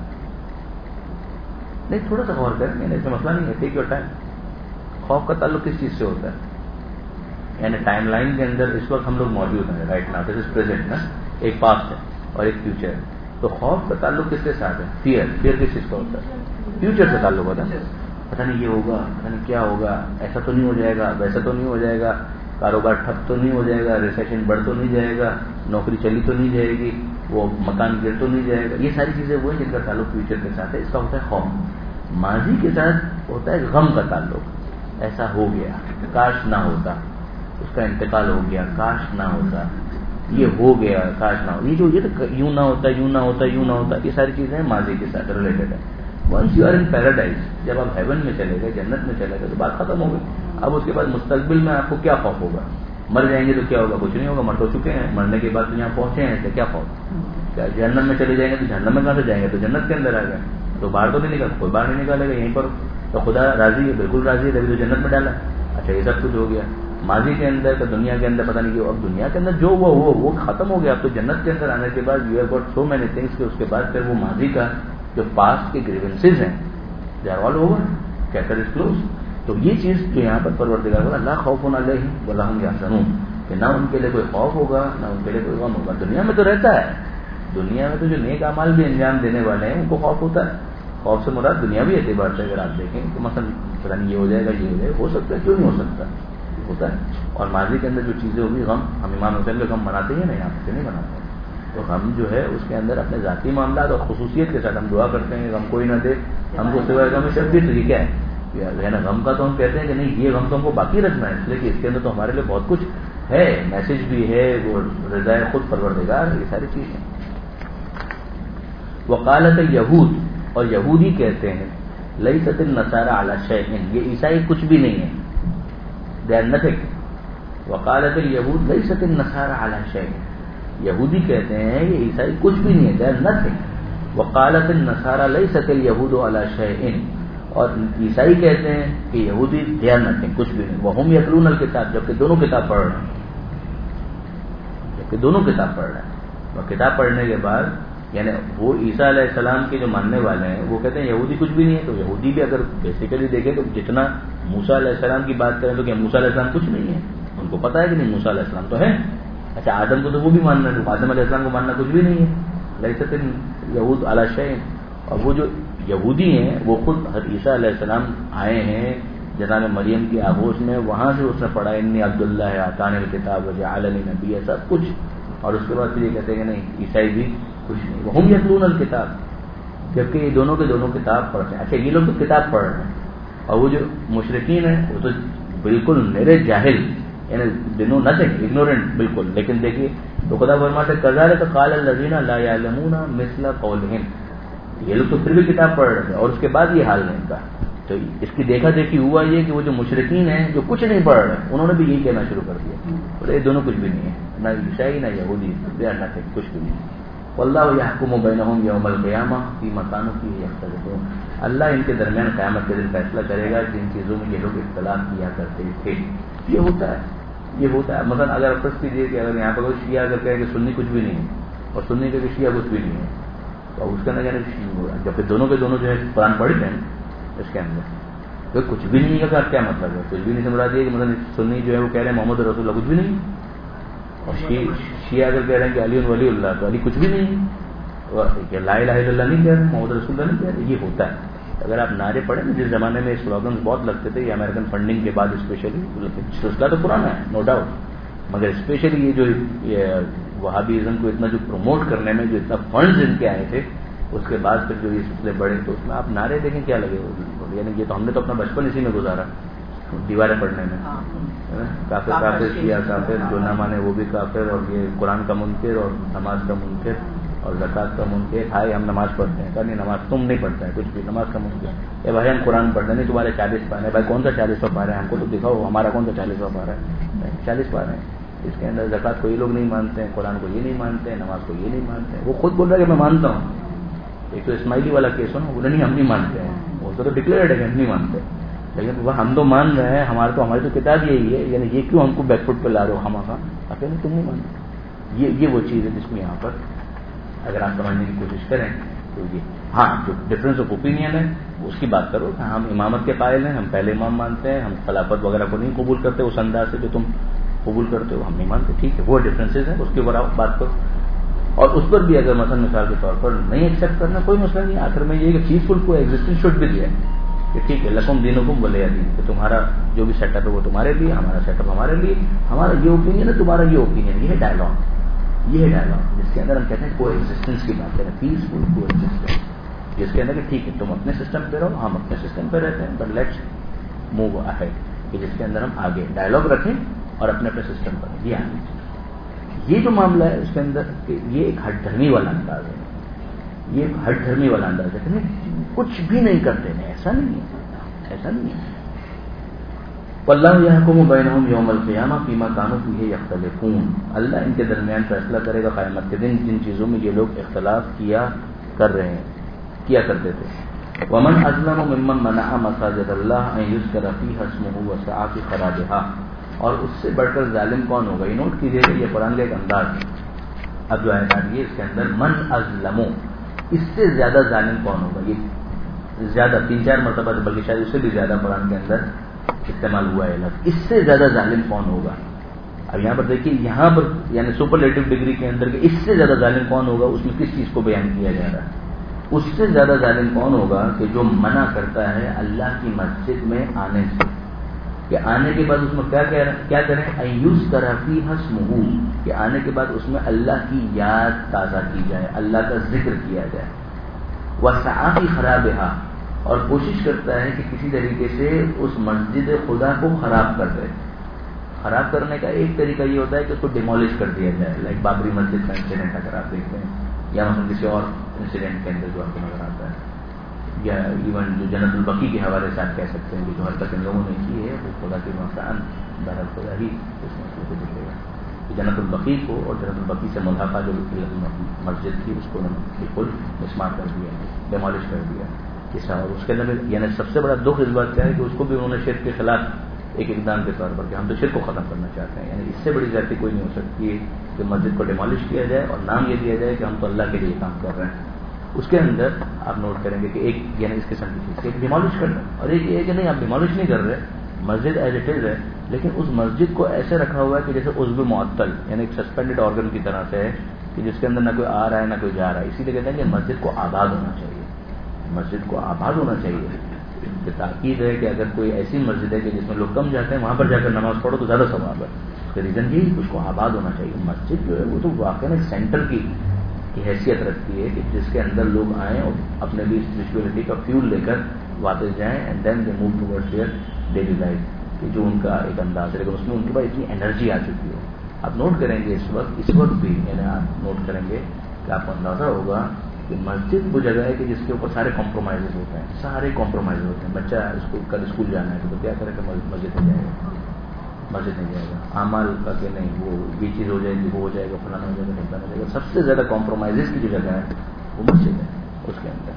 نہیں، تھوڑا سا غور کریں، یعنی اس میں مسئلہ نہیں ہے، ٹیک یور ٹائم. خوف کا تعلق کس چیز سے ہوتا ہے؟ یعنی ٹائم لائن کے اندر اس وقت ہم لوگ موجود ہیں، right now this is present نا، ایک پاسٹ ہے اور ایک فیوچر ہے. تو خوف کا تعلق کس کے ساتھ ہے؟ فیئر. فیئر کس چیز کا ہوتا ہے؟ فیوچر سے تعلق ہوتا ہے. پتہ نہیں یہ ہوگا، پتہ نہیں کیا ہوگا، ایسا تو نہیں ہو جائے گا، ویسا تو نہیں ہو جائے گا، کاروبار ٹھپ تو نہیں ہو جائے گا، ریسیشن بڑھ تو نہیں جائے گا، نوکری چلی تو نہیں جائے گی، وہ مکان گر تو نہیں جائے گا. یہ ساری چیزیں وہ ہیں جن کا تعلق فیوچر کے ساتھ ہے. اس کا ہوتا ہے خوف. ماضی کے ساتھ ہوتا ہے غم کا تعلق، ایسا ہو گیا کاش نہ ہوتا، اس کا انتقال ہو گیا کاش نہ ہوتا، یہ ہو گیا کاش نہ ہو. یہ جو یہ تو یوں نہ ہوتا یوں نہ ہوتا یوں نہ ہوتا، یہ ساری چیزیں ماضی کے ساتھ ریلیٹڈ ہے. Once you are in paradise, جب آپ ہیون میں چلے گئے، جنت میں چلے گئے تو بات ختم ہو گئی. اب اس کے بعد مستقبل میں آپ کو کیا خوف ہوگا؟ مر جائیں گے تو کیا ہوگا؟ کچھ نہیں ہوگا، مر تو چکے ہیں. مرنے کے بعد تو یہاں پہنچے ہیں تو کیا خوف؟ کیا جہنم میں چلے جائیں گے تو جہنم میں کہاں سے جائیں گے؟ تو جنت کے اندر آ گئے تو باہر تو نہیں نکال، کوئی باہر نہیں نکالے گا. یہیں پر تو خدا راضی ہے، بالکل راضی ہے، تبھی تو جنت میں ڈالا. اچھا یہ سب کچھ ہو گیا ماضی کے اندر، تو دنیا کے اندر پتہ نہیں کیوں. اب دنیا کے اندر جو ہوا وہ وہ ختم ہو گیا. اب تو جنت کے اندر آنے کے بعد you have got so many things کہ اس کے بعد پھر وہ ماضی کا جو پاسٹ کے گریونسز ہیں they are all over, chapter is close. تو یہ چیز جو یہاں پر پروردگار بولا لا خوف علیہم ولا هم یحزنون، کہ نہ ان کے لیے کوئی خوف ہوگا نہ ان کے لیے کوئی غم ہوگا. دنیا میں تو رہتا ہے دنیا میں تو جو نیک اعمال بھی انجام دینے والے ہیں ان کو خوف ہوتا ہے. خوف سے مراد دنیاوی اعتبار سے اگر آپ دیکھیں تو مثلا پتہ نہیں یہ ہو جائے گا یہ ہو جائے گا, ہو سکتا ہے, کیوں نہیں ہو سکتا, ہوتا ہے. اور ماضی کے اندر جو چیزیں ہوگی, غم, ہم امام حسین کا غم مناتے ہیں نا, یہاں سے نہیں مناتے ہیں. تو ہم جو ہے اس کے اندر اپنے ذاتی معاملات اور خصوصیت کے ساتھ ہم دعا کرتے ہیں غم کوئی نہ دے ہم کو سوائے غم شدید. تو یہ کیا ہے نا, غم کا تو ہم کہتے ہیں کہ نہیں یہ غم تو ہم کو باقی رکھنا ہے, اس لیے کہ اس کے اندر تو ہمارے لیے بہت کچھ ہے, میسج بھی ہے, وہ رضا خود پروردگار, یہ ساری چیزیں. وقالت یہود, اور یہودی کہتے ہیں لیست النصارى علی شیء, یہ عیسائی کچھ بھی نہیں ہے, دے آر نتھنگ. وقالت الیہود لیست النصارى علی شیء, یہودی کہتے ہیں یہ عیسائی کچھ بھی نہیں ہے, دے آر نتھنگ. وقالت النصارى لیست الیہود علی شیء, اور عیسائی کہتے ہیں کہ یہودی دے آر نتھنگ, کچھ بھی نہیں. وہم یتلون الکتاب, جبکہ دونوں کتاب پڑھ رہے ہیں, جبکہ دونوں کتاب پڑھ رہے ہیں. اور کتاب پڑھنے کے بعد یعنی وہ عیسیٰ علیہ السلام کے جو ماننے والے ہیں وہ کہتے ہیں یہودی کچھ بھی نہیں ہے. تو یہودی بھی اگر بیسیکلی دیکھیں تو جتنا موسیٰ علیہ السلام کی بات کریں تو کیا موسیٰ علیہ السلام کچھ نہیں ہے, ان کو پتا ہے کہ نہیں موسیٰ علیہ السلام تو ہے. اچھا آدم کو تو وہ بھی ماننا ہے, آدم علیہ السلام کو ماننا کچھ بھی نہیں ہے. لیست یہود علی شیء, اور وہ جو یہودی ہیں وہ خود حضرت عیسیٰ علیہ السلام آئے ہیں جناب مریم کی آغوش میں, وہاں سے اس نے پڑھا انی عبداللہ آتانی الکتاب وجعلنی نبیا, سب کچھ. اور اس کے بعد پھر یہ کہتے ہیں کہ نہیں عیسائی بھی کچھ نہیں. وہم یتلون الکتاب, جبکہ یہ دونوں کے دونوں کتاب پڑھتے ہیں. اچھا یہ لوگ تو کتاب پڑھ رہے ہیں, اور وہ جو مشرکین ہیں وہ تو بالکل میرے جاہل, یعنی دنوں نتھنگ, اگنورینٹ بالکل. لیکن دیکھیے تو خدا فرماتے کذالک قال الذین لا یعلمون مثل قولہم, یہ لوگ تو پھر بھی کتاب پڑھ رہے ہیں اور اس کے بعد یہ حال نہیں کا. تو اس کی دیکھا دیکھی ہوا یہ کہ وہ جو مشرکین ہیں جو کچھ نہیں پڑھ رہے انہوں نے بھی یہی کہنا شروع کر دیا, بولے یہ دونوں کچھ بھی نہیں ہے, نہ عیسائی نہ یہودی, دے آر نتھنگ, کچھ بھی نہیں. واللہ یحکم بینہم یوم القیامہ فیما کانوا فیہ یختلفون, اللہ ان کے درمیان قیامت کے دن فیصلہ کرے گا جن چیزوں میں یہ لوگ اختلاف کیا کرتے تھے. یہ ہوتا ہے, یہ ہوتا ہے. مثلا اگر فرض کیجیے کہ اگر یہاں پر کوئی شیعہ اگر کہے کہ سنی کچھ بھی نہیں ہے اور سنی کہ شیعہ کچھ بھی نہیں ہے, تو اس کے اندر یعنی جب پھر دونوں کے دونوں جو ہے قرآن پڑھتے ہیں اس کے اندر تو کچھ بھی نہیں کا کیا مطلب ہے, کچھ بھی نہیں سے مراد یہ کہ مثلا سنی جو ہے وہ کہہ رہے ہیں محمد رسول اللہ کچھ بھی نہیں, اور شیعہ اگر کہہ رہے ہیں کہ علی ولی اللہ تو علی کچھ بھی نہیں, لا الہ الا اللہ نہیں کہہ رہے, محمد رسول اللہ نہیں کہہ رہے. یہ ہوتا ہے. اگر آپ نعرے پڑھیں نا, جس زمانے میں سلوگنز بہت لگتے تھے, یہ امریکن فنڈنگ کے بعد اسپیشلی, سلسلہ تو پرانا ہے نو ڈاؤٹ, مگر اسپیشلی یہ جو وہابیزم کو اتنا جو پروموٹ کرنے میں جو اتنا فنڈز ان کے آئے تھے, اس کے بعد پھر جو یہ سلسلے بڑھے تو اس میں آپ نعرے دیکھیں کیا لگے. یعنی یہ تو ہم نے تو اپنا بچپن اسی میں گزارا, دیواریں پڑھنے میں, کافر کافر شیعہ کافر, جو نہ مانے وہ بھی کافر, اور یہ قرآن کا منکر اور نماز کا منکر اور زکات کا منکر. ہائے ہم نماز پڑھتے ہیں, کہا نہیں نماز تم نہیں پڑھتا ہے کچھ بھی, نماز کا منکر. اے بھائی ہم قرآن پڑھتے ہیں, نہیں تمہارے چالیس پارے ہیں. بھائی کون سا چالیس پارا ہے, ہم کو تو دکھاؤ ہمارا کون سا چالیس پارا ہے. چالیس پارے ہیں, اس کے اندر زکات کو یہ لوگ نہیں مانتے ہیں, قرآن کو یہ نہیں مانتے ہیں, نماز کو یہ نہیں مانتے ہیں. وہ خود بول رہا ہے کہ میں مانتا ہوں. ایک تو اسماعیلی والا کیس ہو نا, بولے نہیں ہم نہیں مانتے ہیں, وہ تو ڈکلیئرڈ ہے کہ ہم نہیں مانتے, لیکن وہ ہم تو مان رہے ہیں, ہمارے تو ہماری تو کتاب یہی ہے, یعنی یہ کیوں ہم کو بیک فٹ پہ لا رہے ہو ہم آخا آپ تم نہیں مانتے. یہ یہ وہ چیز ہے جس میں یہاں پر اگر آپ سمجھنے کی کوشش کریں تو یہ ہاں جو ڈفرینس آف اوپینین ہے اس کی بات کرو. ہم امامت کے قائل ہیں, ہم پہلے امام مانتے ہیں, ہم خلافت وغیرہ کو نہیں قبول کرتے اس انداز سے جو تم قبول کرتے ہو, ہم نہیں مانتے. ٹھیک ہے, وہ ڈفرینسز ہیں, اس کے اوپر آپ بات کرو. اور اس پر بھی اگر مثلا مثال کے طور پر نہیں ایکسیپٹ کرنا کوئی مسئلہ نہیں. آخر میں یہ کہ پیسفل کو ایگزسٹنس شوڈ بھی دیا کہ ٹھیک ہے لکم دینکم ولی دین, کہ تمہارا جو بھی سیٹ اپ ہے وہ تمہارے لیے, ہمارا سیٹ اپ ہمارے لیے, ہمارا یہ اوپینین ہے, تمہارا یہ اوپینین. یہ ہے ڈائلاگ, یہ ہے ڈائلاگ جس کے اندر ہم کہتے ہیں کو ایگزسٹنس کی بات کریں, پیسفل کو ایگزسٹنس, جس کے اندر کہ ٹھیک ہے تم اپنے سسٹم پہ رہو, ہم اپنے سسٹم پہ رہتے ہیں, بٹ لیٹس موو اہیڈ, کہ جس کے اندر ہم آگے ڈائلاگ رکھیں اور اپنے اپنے سسٹم پر. یہ آگے یہ جو معاملہ ہے اس کے اندر کہ یہ ایک ہٹ دھرمی والا انداز ہے, یہ ایک ہٹ دھرمی والا انداز ہے کہ نہیں کچھ بھی نہیں کرتے ہیں, ایسا نہیں ہے, ایسا نہیں ہے. واللہ یحکم بینہم یوم القیامہ فیما کانوا فیہ یختلفون, اللہ ان کے درمیان فیصلہ کرے گا قیامت کے دن جن چیزوں میں یہ لوگ اختلاف کیا کر رہے ہیں, کیا کرتے تھے. ومن اظلم ممن منع مساجد اللہ ان یذکر فیہا اسمہ وسعی فی خرابها, اور اس سے بڑھ کر ظالم کون ہوگا. یہ نوٹ کیجیے کہ یہ قرآن کا ایک انداز ہے. اب جو آیت آ رہی ہے اس کے اندر من ازلمو, اس سے زیادہ ظالم کون ہوگا. یہ زیادہ تین چار مرتبہ بلکہ شاید اس سے بھی زیادہ قرآن کے اندر استعمال ہوا ہے لفظ, اس سے زیادہ ظالم کون ہوگا. اب یہاں پر دیکھیے یہاں پر یعنی سپرلیٹو ڈگری کے اندر کہ اس سے زیادہ ظالم کون ہوگا، اس میں کس چیز کو بیان کیا جا رہا ہے؟ اس سے زیادہ ظالم کون ہوگا کہ جو منع کرتا ہے اللہ کی مسجد میں آنے سے، کہ آنے کے بعد اس میں کیا کیا کریں، ایوز طرفی حسمہ، کہ آنے کے بعد اس میں اللہ کی یاد تازہ کی جائے، اللہ کا ذکر کیا جائے، وسعی خرابہا، اور کوشش کرتا ہے کہ کسی طریقے سے اس مسجد خدا کو خراب کر دے۔ خراب کرنے کا ایک طریقہ یہ ہوتا ہے کہ اس کو ڈیمولش کر دیا جائے، لائک بابری مسجد کا انسیڈنٹ اگر آپ دیکھتے ہیں، یا مثلا کسی اور انسیڈنٹ کے اندر جو آپ کو نظر آتا ہے، یا ایون جو جنت البقیع کے حوالے سے آپ کہہ سکتے ہیں کہ جو حرکت ان لوگوں نے کی ہے وہ خدا کے محسن بہر خدا ہی اس مسئلے کو دکھے گا کہ جنت البقیع کو اور جنت البقیع سے ملحقہ جو مسجد تھی اس کو بالکل مسمار کر دیا، ڈیمولش کر دیا۔ اور اس کے اندر یعنی سب سے بڑا دکھ اس بات کا ہے کہ اس کو بھی انہوں نے شرک کے خلاف ایک اقدام کے طور پر کہ ہم تو شرک کو ختم کرنا چاہتے ہیں، یعنی اس سے بڑی زیادتی کوئی نہیں ہو سکتی ہے کہ مسجد کو ڈیمالش کیا جائے اور نام یہ دیا جائے کہ ہم تو اللہ کے لیے کام کر رہے ہیں۔ اس کے اندر آپ نوٹ کریں گے کہ ایک یعنی اس قسم کی چیز ایک ڈیمالش کرنا، اور ایک یہ کہ نہیں آپ ڈیمالش نہیں کر رہے، مسجد ایز اٹ از ہے، لیکن اس مسجد کو ایسے رکھا ہوا ہے کہ جیسے عضو معطل، یعنی ایک سسپینڈڈ آرگن کی طرح سے ہے کہ جس کے اندر نہ کوئی آ رہا ہے نہ کوئی جا رہا ہے۔ اسی لیے کہتے ہیں کہ مسجد کو آباد ہونا چاہیے، مسجد کو آباد ہونا چاہیے۔ تاکید ہے کہ اگر کوئی ایسی مسجد ہے کہ جس میں لوگ کم جاتے ہیں وہاں پر جا کر نماز پڑھو تو زیادہ ثواب ہے۔ اس کا ریزن یہی اس کو آباد ہونا چاہیے۔ مسجد جو ہے وہ تو واقعی ایک سینٹر کی حیثیت رکھتی ہے کہ جس کے اندر لوگ آئیں اور اپنے بھی اسپرچولیٹی کا فیول لے کر واپس جائیں and then they move towards their daily life, کہ جو ان کا ایک انداز ہے، لیکن اس میں ان کے پاس اتنی انرجی آ چکی ہو۔ آپ نوٹ کریں گے اس وقت اس وقت بھی یعنی آپ نوٹ کریں گے کہ آپ کو اندازہ ہوگا کہ مسجد وہ جگہ ہے کہ جس کے اوپر سارے کمپرومائز ہوتے ہیں، سارے کمپرومائز ہوتے ہیں۔ بچہ اس کو کل اسکول جانا ہے تو کیا کرے کہ مسجد نہیں جائے گا، مسجد نہیں جائے گا، اعمال کا کہ نہیں وہ یہ چیز ہو جائے گی، وہ ہو جائے گا، فلانا ہو جائے گا، ڈھمکانا ہو جائے گا۔ سب سے زیادہ کمپرومائز کی جو جگہ ہے وہ مسجد ہے۔ اس کے اندر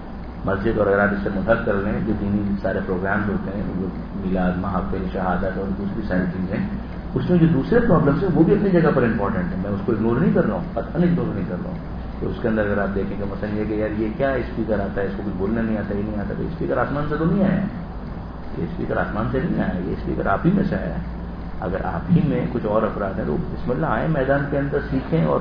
مسجد اور اگر آپ اس سے مدد کر لیں جو دینی سارے پروگرامز ہوتے ہیں، جو میلاد، محافل، شہادت اور دوسری ساری چیزیں، اس میں جو دوسرے پرابلمس ہیں وہ بھی اپنی جگہ پر امپورٹنٹ ہیں، میں اس کو اگنور نہیں کر رہا ہوں، قطعاً اگنور نہیں کر رہا ہوں۔ تو اس کے اندر اگر آپ دیکھیں کہ مثلا یہ کہ یار یہ کیا اسپیکر آتا ہے، اس کو کچھ بولنا نہیں آتا، یہ نہیں آتا، تو اسپیکر آسمان سے تو نہیں آیا، یہ اسپیکر آسمان سے نہیں آیا، یہ اسپیکر آپ ہی میں سے آیا ہے۔ اگر آپ ہی میں کچھ اور افراد ہیں تو بسم اللہ آئیں میدان کے اندر سیکھیں، اور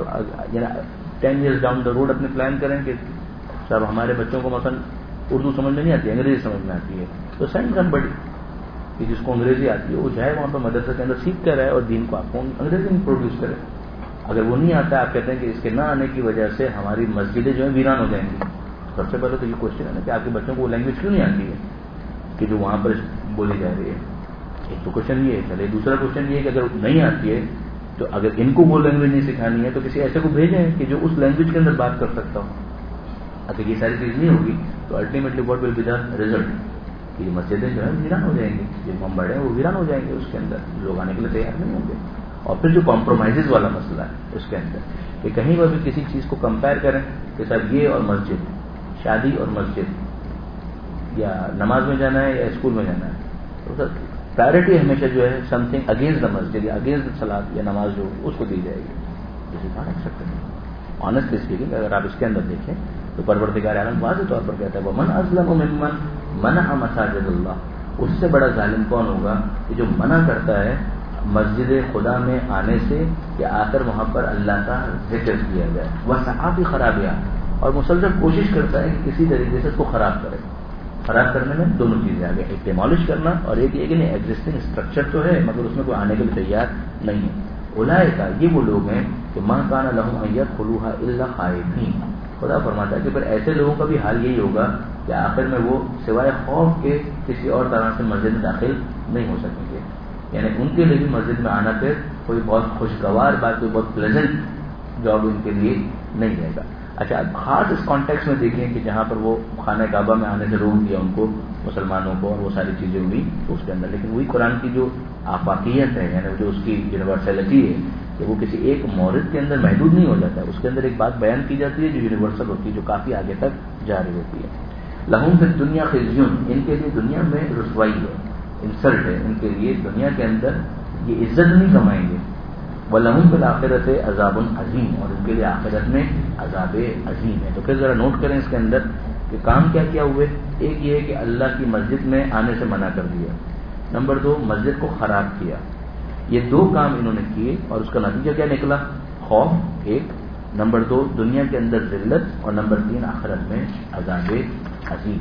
ten years down the road اپنے پلان کریں کہ صاحب ہمارے بچوں کو مثلا اردو سمجھ میں نہیں آتی، انگریزی سمجھ میں آتی ہے، تو سینڈ سم بڑی کہ جس کو انگریزی آتی ہے وہ جائے وہاں پر مدرسے کے اندر سیکھ کر آئے اور دین کو آپ کو انگریزی میں پروڈیوس کرے۔ اگر وہ نہیں آتا ہے، آپ کہتے ہیں کہ اس کے نہ آنے کی وجہ سے ہماری مسجدیں جو ہیں ویران ہو جائیں گی، سب سے پہلے تو یہ کوشچن ہے نا کہ آپ کے بچوں کو وہ لینگویج کیوں نہیں آتی ہے کہ جو وہاں پر بولی جا رہی ہے۔ ایک تو کوشچن یہ ہے، چلے دوسرا کوشچن یہ ہے کہ اگر نہیں آتی ہے تو اگر ان کو وہ لینگویج نہیں سکھانی ہے تو کسی ایسے کو بھیجیں کہ جو اس لینگویج کے اندر بات کر سکتا ہو۔ اگر یہ ساری چیز نہیں ہوگی تو ultimately what will be the result, کہ یہ مسجدیں جو ہیں ویران ہو جائیں گی، جو ہم بڑے ہیں وہ ویران ہو جائیں گے، اس کے اندر لوگ آنے کے لیے تیار نہیں ہوں گے۔ اور پھر جو کمپرومائز والا مسئلہ ہے اس کے اندر کہ کہیں پر بھی کسی چیز کو کمپیئر کریں کہ صاحب یہ اور مسجد، شادی اور مسجد، یا نماز میں جانا ہے یا اسکول میں جانا ہے، تو سر پرائرٹی ہمیشہ جو ہے سم تھنگ اگینسٹ دا مسجد یا اگینسٹ سلاد یا نماز جو اس کو دی جائے گی، اسے کہاں رکھ سکتے ہیں۔ آنیسٹلی اسپیکنگ اگر آپ اس کے اندر دیکھیں تو پروردگار عالم واضح طور پر کہتا ہے وَمَنْ أَظْلَمُ مِمَّنْ مَنَعَ مَسَاجِدَ اللَّهِ، اس سے بڑا ظالم کون ہوگا کہ جو منع کرتا ہے مسجد خدا میں آنے سے کہ آ کر وہاں پر اللہ کا ذکر کیا جائے، وَسَعَى خرابیہ، اور مسلسل کوشش کرتا ہے کہ کسی طریقے سے اس کو خراب کرے۔ خراب کرنے میں دونوں چیزیں آگے، ایک ڈیمالش کرنا اور ایک یہ کہ نہیں ایگزسٹنگ اسٹرکچر تو ہے مگر اس میں کوئی آنے کے لیے تیار نہیں ہے۔ اولئک، یہ وہ لوگ ہیں کہ مَا كَانَ لَهُمْ أَن يَدْخُلُوهَا إِلَّا خَائِفِينَ، خدا فرماتا ہے کہ پھر ایسے لوگوں کا بھی حال یہی ہوگا کہ آخر میں وہ سوائے خوف کے کسی اور طرح سے مسجد میں داخل نہیں ہو سکیں گے، یعنی ان کے لیے بھی مسجد میں آنا پھر کوئی بہت خوشگوار بات، کوئی بہت پلیزنٹ جاب ان کے لیے نہیں رہے گا۔ اچھا خاص اس کانٹیکس میں دیکھیں کہ جہاں پر وہ خانہ کعبہ میں آنے سے روک دیا ان کو مسلمانوں کو اور وہ ساری چیزیں ہوئی تو اس کے اندر، لیکن وہی قرآن کی جو آفاقیت ہے یعنی جو اس کی یونیورسلٹی ہے کہ وہ کسی ایک مورد کے اندر محدود نہیں ہو جاتا ہے، اس کے اندر ایک بات بیان کی جاتی ہے جو یونیورسل ہوتی ہے، جو کافی آگے تک جاری ہوتی ہے۔ لہم فی الدنیا خزی، ان کے لیے دنیا میں رسوائی ہے، انسلٹ ہے، ان کے لیے دنیا کے اندر یہ عزت نہیں کمائیں گے۔ وَلَهُمْ فِي الْآخِرَةِ عَذَابٌ عَظِيمٌ، اور ان کے لیے آخرت میں عذاب عظیم ہے۔ تو پھر ذرا نوٹ کریں اس کے اندر کہ کام کیا کیا ہوئے، ایک یہ ہے کہ اللہ کی مسجد میں آنے سے منع کر دیا، نمبر دو مسجد کو خراب کیا، یہ دو کام انہوں نے کیے اور اس کا نتیجہ کیا نکلا؟ خوف ایک، نمبر دو دنیا کے اندر ذلت، اور نمبر تین آخرت میں عذاب عظیم۔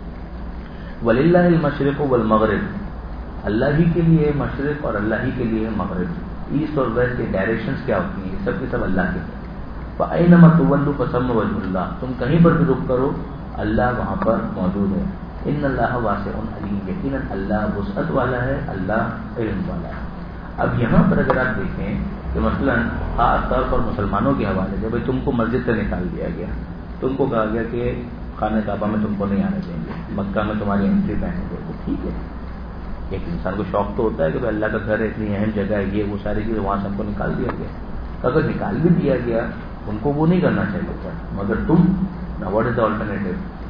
وَلِلَّهِ الْمَشْرِقُ وَالْمَغْرِبُ، اللہ ہی کے لیے مشرق اور اللہ ہی کے لیے مغرب، ایسٹ اور ویسٹ کے ڈائریکشنز کیا ہوتی ہیں، یہ سب کے سب اللہ کے ہیں۔ فَأَيْنَمَا تُوَلُّوا فَثَمَّ وَجْهُ اللَّهِ، تم کہیں پر بھی رخ کرو اللہ وہاں پر موجود ہے۔ ان اللہ واسع علیم، یقیناً اللہ وسعت والا ہے، اللہ علم والا ہے۔ اب یہاں پر اگر آپ دیکھیں کہ مثلاً خاص طور پر مسلمانوں کے حوالے سے، بھائی تم کو مسجد سے نکال دیا گیا، تم کو کہا گیا کہ خانہ کعبہ میں تم کو نہیں آنے دیں گے، مکہ میں تمہاری انٹری بین ہو گئی، تو ٹھیک ہے، ایک انسان کو شوق تو ہوتا ہے کہ بھائی اللہ کا گھر ہے، اتنی اہم جگہ ہے، یہ وہ ساری چیزیں، وہاں سے ہم کو نکال دیا گیا۔ اگر نکال بھی دیا گیا ان کو وہ نہیں کرنا چاہیے تھا، مگر تم نا، واٹ از دا آلٹرنیٹو؟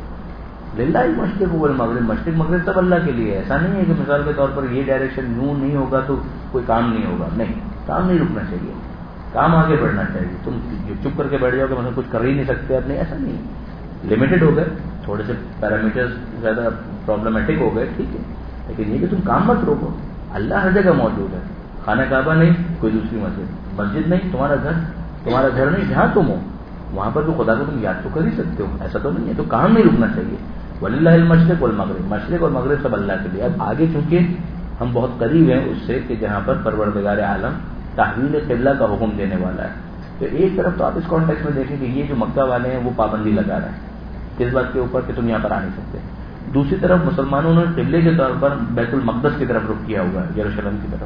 للہ المشرق والمغرب، مشرق مغرب سب اللہ کے لیے، ایسا نہیں ہے کہ مثال کے طور پر یہ ڈائریکشن یوں نہیں ہوگا تو کوئی کام نہیں ہوگا، نہیں، کام نہیں رکنا چاہیے، کام آگے بڑھنا چاہیے۔ تم چپ کر کے بیٹھ جاؤ کہ مطلب کچھ کر ہی نہیں سکتے آپ، نہیں، ایسا نہیں، لمیٹڈ ہو گئے، تھوڑے سے پیرامیٹرز زیادہ پرابلمٹک ہو گئے، ٹھیک ہے، لیکن یہ کہ تم کام مت روکو، اللہ ہر جگہ موجود ہے، خانہ کعبہ نہیں، کوئی دوسری مسجد، مسجد نہیں، تمہارا گھر، تمہارا گھر نہیں، جہاں تم ہو وہاں پر تو خدا کو تم یاد تو کر ہی سکتے ہو، ایسا تو نہیں ہے، تو کام نہیں رکنا چاہیے۔ وَلِلَّهِ الْمَشْرِقُ وَالْمَغْرِبُ، مشرق اور مغرب سب اللہ کے لیے۔ اب آگے چونکہ ہم بہت قریب ہیں اس سے کہ جہاں پر پروردگار عالم تحویل قبلہ کا حکم دینے والا ہے، تو ایک طرف تو آپ اس کانٹیکس میں دیکھیں کہ یہ جو مکہ والے ہیں وہ پابندی لگا رہے ہیں کس بات کے اوپر کہ تم یہاں پر آ نہیں سکتے، دوسری طرف مسلمانوں نے قبلے کے طور پر بیت المقدس کی طرف رخ کیا ہوا ہے، یروشلم کی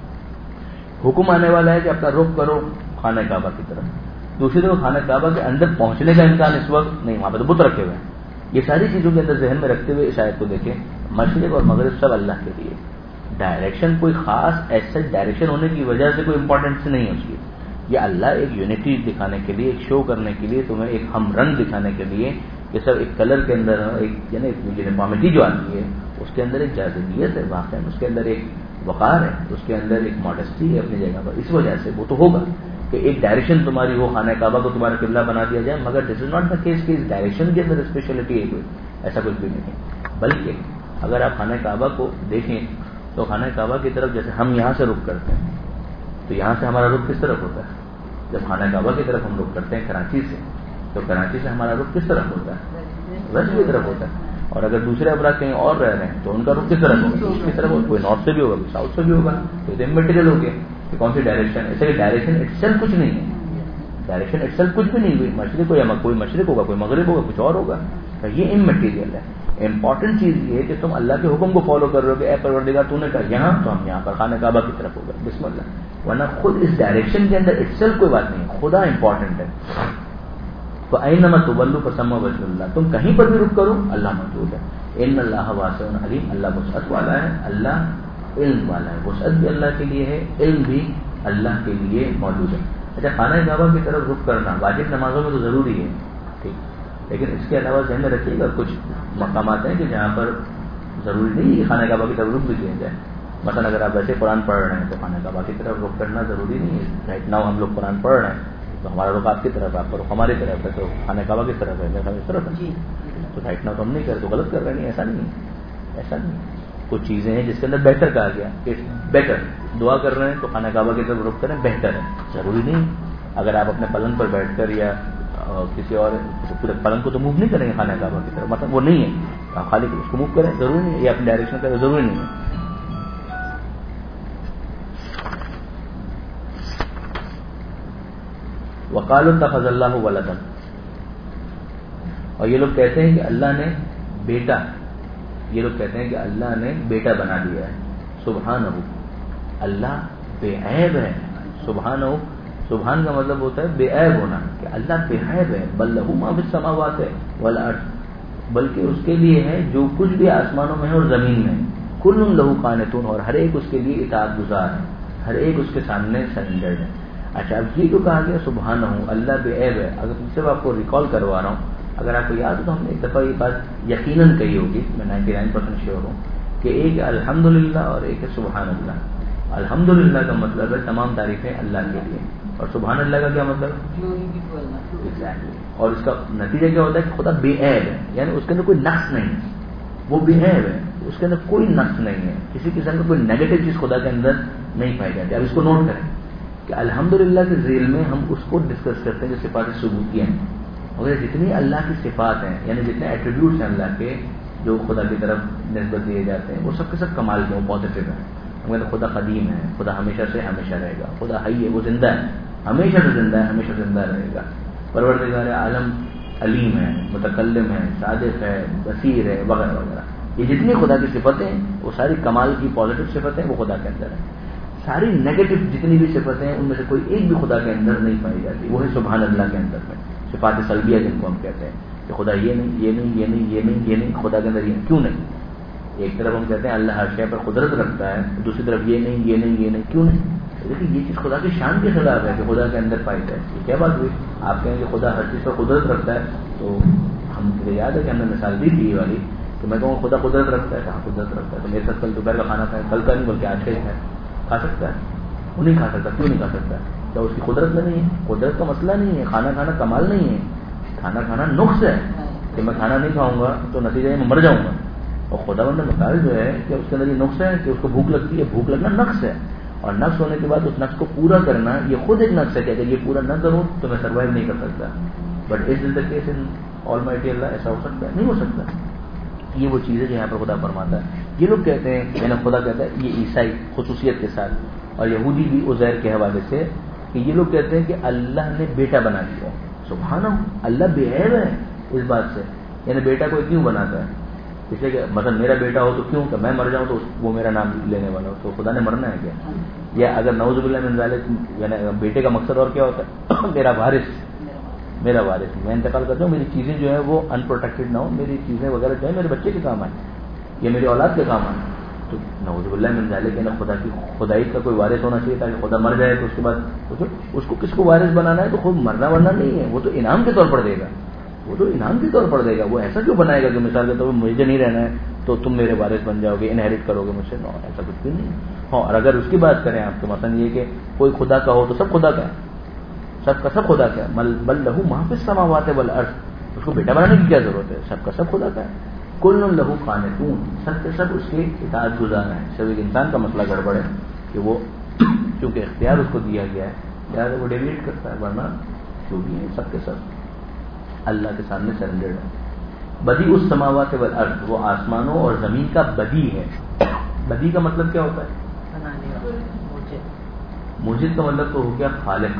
طرف حکم آنے والا ہے کہ اپنا رخ کرو خانہ کعبہ کی طرف، دوسری طرف خانہ کعبہ کے اندر پہنچنے کا امکان اس وقت نہیں، وہاں پہ تو بت رکھے ہوئے ہیں۔ یہ ساری چیزوں کے اندر ذہن میں رکھتے ہوئے اس آیت کو دیکھیں، مشرق اور مغرب سب اللہ کے لیے، ڈائریکشن کوئی خاص ایسا ڈائریکشن ہونے کی وجہ سے کوئی امپورٹنس نہیں ہے اس کی، یہ اللہ ایک یونٹی دکھانے کے لیے، ایک شو کرنے کے لیے، تمہیں ایک ہم رنگ دکھانے کے لیے، یہ سب ایک کلر کے اندر ایک یعنی یونیفارمٹی جو آتی ہے اس کے اندر ایک جاذبیت ہے، واقعا اس کے اندر ایک وقار ہے، اس کے اندر ایک ماڈسٹی ہے اپنی جگہ پر، اس وجہ سے وہ تو ہوگا کہ ایک ڈائریکشن تمہاری ہو، خانہ کعبہ کو تمہارا قبلہ بنا دیا جائے، مگر دس از ناٹ دا کیس کہ اس ڈائریکشن کے اندر اسپیشلٹی ہے کوئی، ایسا کچھ بھی نہیں، بلکہ اگر آپ خانہ کعبہ کو دیکھیں تو خانہ کعبہ کی طرف جیسے ہم یہاں سے رخ کرتے ہیں تو یہاں سے ہمارا رخ کس طرف ہوتا ہے؟ جب خانہ کعبہ کی طرف ہم رخ کرتے ہیں کراچی سے، تو کراچی سے ہمارا رخ کس طرف ہوتا ہے؟ ویسٹ کی طرف ہوتا ہے، اور اگر دوسرے افراد کہیں اور رہ رہے ہیں تو ان کا رخ کس طرف ہوگا؟ اس کی طرف ہوگا، کوئی نارتھ سے بھی ہوگا، کوئی ساؤتھ سے بھی ہوگا، تو یہ امٹیریل ہو گیا کہ کون سی ڈائریکشن، ایسے کہ ڈائریکشن اٹسیلف کچھ نہیں ہے، ڈائریکشن اٹسیلف کچھ بھی نہیں ہوئی، مشرق ہو یا کوئی مشرق ہوگا، کوئی مغرب ہوگا، کچھ اور ہوگا، تو یہ امٹیریل ہے۔ امپورٹنٹ چیز یہ ہے کہ تم اللہ کے حکم کو فالو کر رہے ہو کہ اے پروردگار تو نے کہا یہاں تو ہم یہاں پر خانہ کعبہ کی طرف ہوگا، بسم اللہ، ورنہ خود اس ڈائریکشن کے اندر اٹسیلف کوئی بات نہیں، خدا امپورٹنٹ ہے۔ تو فَأَيْنَمَا تُوَلُّوا فَثَمَّ وَجْهُ اللَّهِ، تم کہیں پر بھی رخ کرو اللہ موجود ہے۔ ان اللہ واسع علیم، اللہ وسعت والا ہے، اللہ علم والا ہے، وسعت بھی اللہ کے لیے ہے، علم بھی اللہ کے لیے موجود ہے۔ اچھا، خانہ کعبہ کی طرف رخ کرنا واجب نمازوں میں تو ضروری ہے، ٹھیک، لیکن اس کے علاوہ ذہن میں رکھیے گا کچھ مقامات ہیں کہ جہاں پر ضروری نہیں کہ خانہ کعبہ کی طرف رخ بھی کیا جائے، مثلا اگر آپ ویسے قرآن پڑھ رہے ہیں تو خانہ کعبہ کی طرف رخ کرنا ضروری نہیں ہے، رائٹ ناؤ ہم لوگ قرآن پڑھ رہے ہیں تو ہمارا رخ آپ کی طرف ہے، آپ کا رخ ہماری طرف ہے، تو خانہ کعبہ کی طرف ہے، میرا اس طرف ہے، تو رائٹ ناؤ تو ہم نہیں کرتے، تو غلط کر رہے ہیں، ایسا نہیں ہے، ایسا نہیں، کچھ چیزیں ہیں جس کے اندر بہتر کہا گیا، اٹس بیٹر، دعا کر رہے ہیں تو خانہ کعبہ کی طرف رخ کریں، بہتر ہے، ضروری نہیں اگر آپ اپنے پلنگ پر بیٹھ کر یا کسی اور پورے پلنگ کو تو موو نہیں کریں گے خانہ کعبہ کی طرف، مطلب وہ نہیں ہے، آپ خالی اس کو موو کریں، ضروری نہیں ہے، یہ اپنی ڈائریکشن کریں، ضروری نہیں ہے۔ وقالوا اتخذ اللہ ولدا، اور یہ لوگ کہتے ہیں کہ اللہ نے بیٹا، یہ لوگ کہتے ہیں کہ اللہ نے بیٹا بنا دیا ہے، سبحانہ، اللہ بے عیب ہے، سبحانہ، سبحان کا مطلب ہوتا ہے بے عیب ہونا، کہ اللہ بے عیب ہے، بل لہ ما فی السماوات والارض، بلکہ اس کے لیے ہے جو کچھ بھی آسمانوں میں ہے اور زمین میں، کل لہ قانتون، اور ہر ایک اس کے لیے اطاعت گزار ہے، ہر ایک اس کے سامنے سرنڈرڈ ہے۔ اچھا، اب یہ جو کہا گیا سبحانہ، اللہ بے عیب ہے، اگر تم سے آپ کو ریکال کروا رہا ہوں، اگر آپ کو یاد ہو تو ہم نے ایک دفعہ یہ بات یقیناً کہی ہوگی، میں نائنٹی نائن پرسینٹ شیور ہوں کہ ایک الحمدللہ اور ایک سبحان اللہ۔ الحمدللہ کا مطلب ہے تمام تعریفیں اللہ کے لیے، اور سبحان اللہ کا کیا مطلب؟ اور اس کا نتیجہ کیا ہوتا ہے کہ خدا بے عیب ہے، یعنی اس کے اندر کوئی نقص نہیں ہے، وہ بے عیب ہے، اس کے اندر کوئی نقص نہیں ہے, کسی قسم کا کوئی نیگیٹو چیز خدا کے اندر نہیں پائی جاتی. اب اس کو نوٹ کریں کہ الحمدللہ کے ذیل میں ہم اس کو ڈسکس کرتے ہیں جو صفات ثبوتیہ ہیں, اور جتنی اللہ کی صفات ہیں یعنی جتنے ایٹریبیوٹس ہیں اللہ کے جو خدا کی طرف نسبت دیے جاتے ہیں وہ سب کے سب کمال کے, وہ پازیٹیو ہیں. ہم کہتے ہیں خدا قدیم ہے, خدا ہمیشہ سے ہمیشہ رہے گا, خدا حی ہے, وہ زندہ ہے, ہمیشہ سے زندہ ہے, ہمیشہ زندہ رہے گا. پروردگار عالم علیم ہے, متکلم ہے, صادق ہے, بصیر ہے, وغیرہ وغیرہ. یہ جتنی خدا کی صفتیں ہیں وہ ساری کمال کی پازیٹیو صفتیں وہ خدا کے اندر ہیں. ساری نیگیٹو جتنی بھی صفتیں ہیں ان میں سے کوئی ایک بھی خدا کے اندر نہیں پائی جاتی. وہ ہے سبحان اللہ کے اندر میں صفات سلبیہ جن کو ہم کہتے ہیں کہ خدا یہ نہیں یہ نہیں یہ نہیں یہ نہیں یہ نہیں خدا کے اندر یہ کیوں نہیں. ایک طرف ہم کہتے ہیں اللہ ہر شے پر قدرت رکھتا ہے, دوسری طرف یہ نہیں یہ نہیں یہ نہیں کیوں نہیں. دیکھیے یہ چیز خدا کی شان کے خلاف ہے کہ خدا کے اندر پائی جائے. یہ کیا بات ہوئی, آپ کہیں کہ خدا ہر چیز پر قدرت رکھتا ہے, تو ہم مجھے یاد ہے کہ ہم نے مثال دی تھی یہ والی کہ میں کہوں خدا قدرت رکھتا ہے, کہاں قدرت رکھتا ہے, تو میرے ساتھ کل دوپہر کا کھانا کھائے, کل کا نہیں بلکہ آج کا ہی کھائے, کھا سکتا ہے, وہ نہیں کھا سکتا. کیوں نہیں کھا سکتا؟ کیا اس کی قدرت میں نہیں ہے؟ قدرت کا مسئلہ نہیں ہے, کھانا کھانا کمال نہیں ہے, کھانا کھانا نقص ہے کہ میں کھانا نہیں کھاؤں گا تو نتیجہ میں مر جاؤں گا. اور خدا بند مثال جو ہے کہ اس کے اندر یہ نقص ہے کہ اس کو بھوک لگتی ہے, بھوک لگنا نقص ہے, اور نقص ہونے کے بعد اس نقص کو پورا کرنا یہ خود ایک نقص ہے کہ اگر یہ پورا نہ کروں تو میں سروائیو نہیں کر سکتا. بٹ اس is the case in almighty اللہ, ایسا ہو سکتا ہے؟ نہیں ہو سکتا. یہ وہ چیز ہے جو یہاں پر خدا فرماتا ہے. یہ لوگ کہتے ہیں یعنی خدا کہتا ہے یہ عیسائی خصوصیت کے ساتھ, اور یہودی بھی عزیر کے حوالے سے, کہ یہ لوگ کہتے ہیں کہ اللہ نے بیٹا بنا دیا. سبحان اللہ, اللہ بے عیب ہے اس بات سے. یعنی بیٹا کوئی کیوں بناتا ہے؟ اس لیے کہ مثلا میرا بیٹا ہو تو کیوں, کہ میں مر جاؤں تو وہ میرا نام لینے والا ہو, تو خدا نے مرنا ہے کیا؟ یا اگر نعوذ باللہ من ذالک یعنی بیٹے کا مقصد اور کیا ہوتا ہے, میرا وارث, میرا وارث, میں انتقال کرتا ہوں, میری چیزیں جو ہیں وہ ان پروٹیکٹڈ نہ ہوں, میری چیزیں وغیرہ جو ہے میرے بچے کے کام آئیں یا میری اولاد کے کام آئیں. تو نعوذ باللہ من ذالک یعنی خدا کی خدائی کا کوئی وارث ہونا چاہیے تاکہ خدا مر جائے تو اس کے بعد اس کو کس کو وارث بنانا ہے, تو خود مرنا ورنا نہیں ہے, وہ تو انعام کے طور پر دے گا, وہ تو انعام کے طور پر دے گا. وہ ایسا کیوں بنائے گا کہ مثال کے طور پر مجھے نہیں رہنا ہے تو تم میرے وارث بن جاؤ گے, انہیریٹ کرو گے مجھ سے. نو, ایسا کچھ بھی نہیں. ہاں, اور اگر اس کی بات کریں آپ تو مثلا یہ کہ کوئی خدا کا ہو تو سب خدا کا ہے, سب کا سب خدا کا ہے. بل لہو ما فی السماوات والارض, اس کو بیٹا بنانے کی کیا ضرورت ہے, سب کا سب خدا کا ہے. کل لہو قانتون, سب کے سب اس کے اطاعت گزار ہیں. صرف ایک انسان کا مسئلہ گڑبڑ ہے کہ وہ چونکہ اختیار اس کو دیا گیا ہے لہٰذا وہ ڈیویٹ کرتا ہے, ورنہ جو بھی ہے سب کے سب اللہ کے سامنے سرنڈرڈ ہے. بدیع السماوات والارض, وہ آسمانوں اور زمین کا بدیع ہے. بدیع کا مطلب کیا ہوتا ہے؟ موجد کا مطلب تو ہو گیا خالق,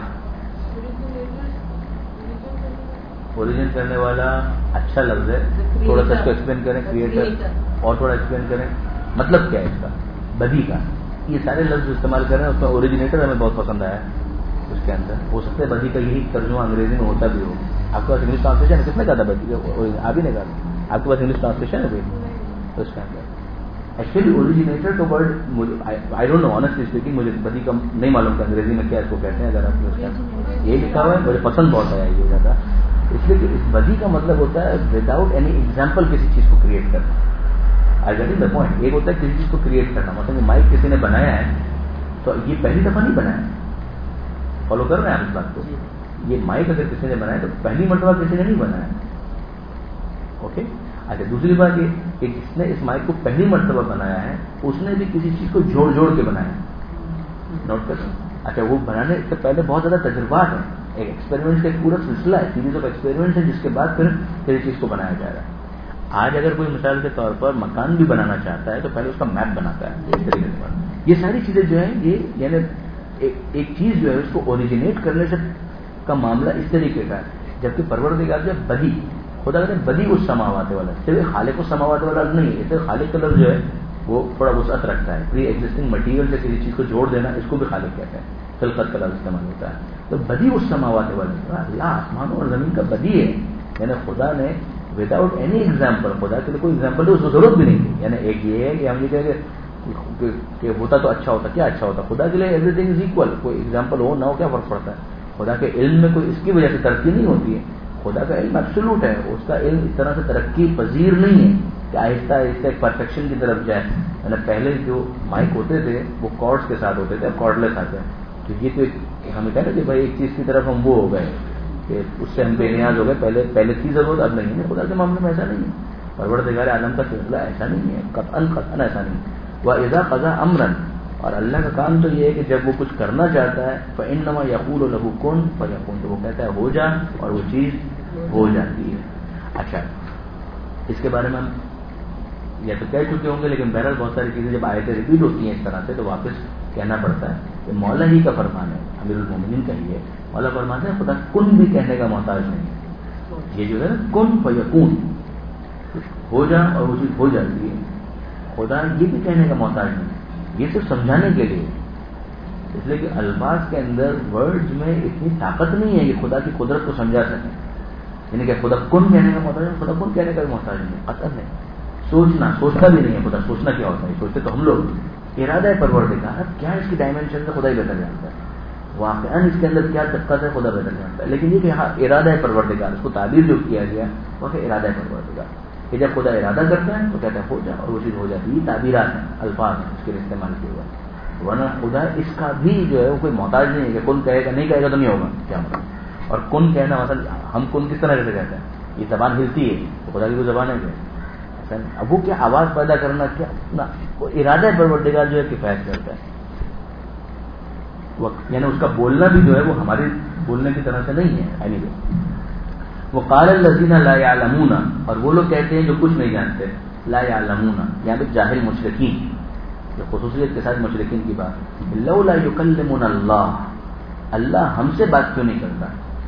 اوریجن کرنے والا. اچھا لفظ ہے, تھوڑا سا اس کو ایکسپلین کریں. کریٹر, اور تھوڑا ایکسپلین کریں مطلب کیا ہے اس کا بدیع کا. یہ سارے لفظ استعمال کریں, اس میں اوریجنیٹر ہمیں بہت پسند آیا ہے. اس کے اندر ہو سکتا ہے بدیع کا یہی ترجمہ انگریزی میں ہوتا بھی ہو. آپ کے پاس انگلش ٹرانسلیشن ہے؟ کس نے کہا تھا بدیع کا؟ آپ ہی نے کہا. آپ کے پاس انگلش ٹرانسلیشن ہے بھائی تو اس کے اندر ایکچولی اوریجنیٹر تو word I don't know honestly speaking, مجھے بدیع کا نہیں معلوم کہ انگریزی میں کیا اس کو کہتے ہیں. اگر آپ نے اس کا یہ لکھا ہوا ہے مجھے پسند بہت آیا یہ زیادہ, اس لیے کہ اس بدیع کا مطلب ہوتا ہے وداؤٹ اینی ایگزامپل کسی چیز کو کریٹ کرنا. I get the point. ایک ہوتا ہے کسی چیز کو کریٹ کرنا, مثلا مائک کسی نے بنایا ہے تو یہ پہلی دفعہ نہیں بنایا. فالو کر رہے ہیں آپ اس بات کو؟ یہ مائک اگر کسی نے بنایا تو پہلی مرتبہ کسی نے نہیں بنایا. اوکے, اچھا دوسری بات یہ کہ جس نے اس مائک کو پہلی مرتبہ بنایا ہے اس نے بھی کسی چیز کو جوڑ جوڑ کے بنایا. نوٹ کر. اچھا وہ بنانے سے پہلے بہت زیادہ تجربات ہیں, ایک ایکسپیریمنٹ کا ایک پورا سلسلہ ہے, سیریز آف ایکسپیریمنٹ ہے, جس کے بعد پھر کسی چیز کو بنایا جا رہا ہے. آج اگر کوئی مثال کے طور پر مکان بھی بنانا چاہتا ہے تو پہلے اس کا میپ بناتا ہے اس طریقے سے. یہ ساری چیزیں جو ہیں یہ یعنی ایک چیز جو ہے اس کو اوریجنیٹ کرنے سے کا معاملہ اس طریقے کا ہے. جبکہ پروردگار جو بدیع, خدا کہتے ہیں بدیع السماوات والا, صرف خالق السماوات والا نہیں ہے. اسے خالق کا لفظ جو ہے وہ تھوڑا وسعت رکھتا ہے. پری ایگزسٹنگ مٹیریل سے کسی چیز کو جوڑ دینا, اس کو بھی خالق کہتے ہیں. خلقت کا لفظ استعمال ہوتا ہے. تو بدیع السماوات والا اللہ آسمانوں اور زمین کا بدیع ہے. یعنی خدا نے وداؤٹ اینی ایگزامپل, خدا کے لیے کوئی ایگزامپل ہے اس کو ضرورت بھی نہیں تھی. یعنی ایک یہ ہے کہ ہم یہ کہیں گے کہ ہوتا تو اچھا ہوتا, کیا اچھا ہوتا؟ خدا کے لیے ایوری تھنگ از اکول, کوئی ایگزامپل ہو نہ ہو کیا فرق پڑتا ہے. خدا کے علم میں کوئی اس کی وجہ سے ترقی نہیں ہوتی ہے. خدا کا علم ایبسولوٹ ہے, اس کا علم اس طرح سے ترقی پذیر نہیں ہے کہ آہستہ آہستہ ایک پرفیکشن کی طرف جائے. یعنی پہلے جو مائک ہوتے تھے وہ کارڈز کے ساتھ ہوتے تھے, اب کارڈلیس آتے ہیں. تو یہ تو ہمیں کہنا کہ بھائی ایک چیز کی طرف ہم وہ ہو گئے کہ اس سے ہم بے نیاز ہو گئے. پہلے پہلے تھی ضرورت, اب نہیں ہے. خدا کے معاملے میں ایسا نہیں ہے. پروردگار عالم کا فیصلہ ایسا نہیں ہے، قطعاً قطعاً ایسا نہیں. وَإِذَا قَضَىٰ أَمْرًا، اور اللہ کا کام تو یہ ہے کہ جب وہ کچھ کرنا چاہتا ہے فَإِنَّمَا يَقُولُ لَهُ كُن فَيَكُونُ، تو وہ کہتا ہے ہو جا اور وہ چیز ہو جاتی ہے. اچھا اس کے بارے میں ہم یا تو کہہ چکے ہوں گے، لیکن بہرحال بہت ساری چیزیں جب آیتیں ریپیٹ ہوتی ہیں اس طرح سے تو واپس کہنا پڑتا ہے کہ مولا ہی کا فرمان ہے، امیر المومنین کا ہی ہے. مولا فرماتے ہیں خدا کن بھی کہنے کا محتاج نہیں ہے. یہ جو ہے کن فیکون، ہو جا اور وہ چیز ہو جاتی ہے. خدا یہ بھی کہنے کا محتاج نہیں، یہ صرف سمجھانے کے لیے. اس لیے کہ الفاظ کے اندر ورڈز میں اتنی طاقت نہیں ہے کہ خدا کی قدرت کو سمجھا سکیں. یعنی کہ خدا کن کہنے کا محتاج ہے، خدا کن کہنے کا بھی محتاج نہیں، قطعاً نہیں. سوچنا سوچتا بھی نہیں ہے خدا، سوچنا کیا ہوتا ہے، سوچتے تو ہم لوگ. ارادہ ہے پروردگار، اب کیا اس کی ڈائمینشن سے خدا ہی بہتر جانتا ہے، واقعاً اس کے اندر کیا دقت ہے خدا بہتر جانتا ہے. لیکن یہ کہ ہاں ارادہ ہے پروردگار، اس کو تعبیر جو کیا گیا وہ کہ ارادہ ہے پروردگار، کہ جب خدا ارادہ کرتا ہے تو کہتا ہے ہو جا اور وہ چیز ہو جاتی ہے. یہ تعبیرات ہیں، الفاظ ہیں اس کے لیے استعمال کیے ہوئے. ورنہ خدا اس کا بھی جو ہے وہ کوئی محتاج نہیں ہے کہ کن کہے گا، نہیں کہے گا تو نہیں ہوگا کیا مطلب. اور کن کہنا مثلا ہم کن کس طرح سے کہتے ہیں، یہ زبان ہلتی ہے تو خدا کی کوئی زبان ہے کیا؟ اب وہ کیا آواز پیدا کرنا کیا نہ، ارادہ پروردگار جو ہے کفایت کرتا ہے. یعنی اس کا بولنا بھی جو ہے وہ ہمارے بولنے کی طرح سے نہیں ہے. اینی وے وقال الذین لا یعلمون، اور وہ لوگ کہتے ہیں جو کچھ نہیں جانتے. لا یعلمون یہاں پہ جاہل مشرکین، جو خصوصیت کے ساتھ مشرکین کی بات. لولا یکلمنا اللہ، اللہ ہم سے بات کیوں نہیں کرتا،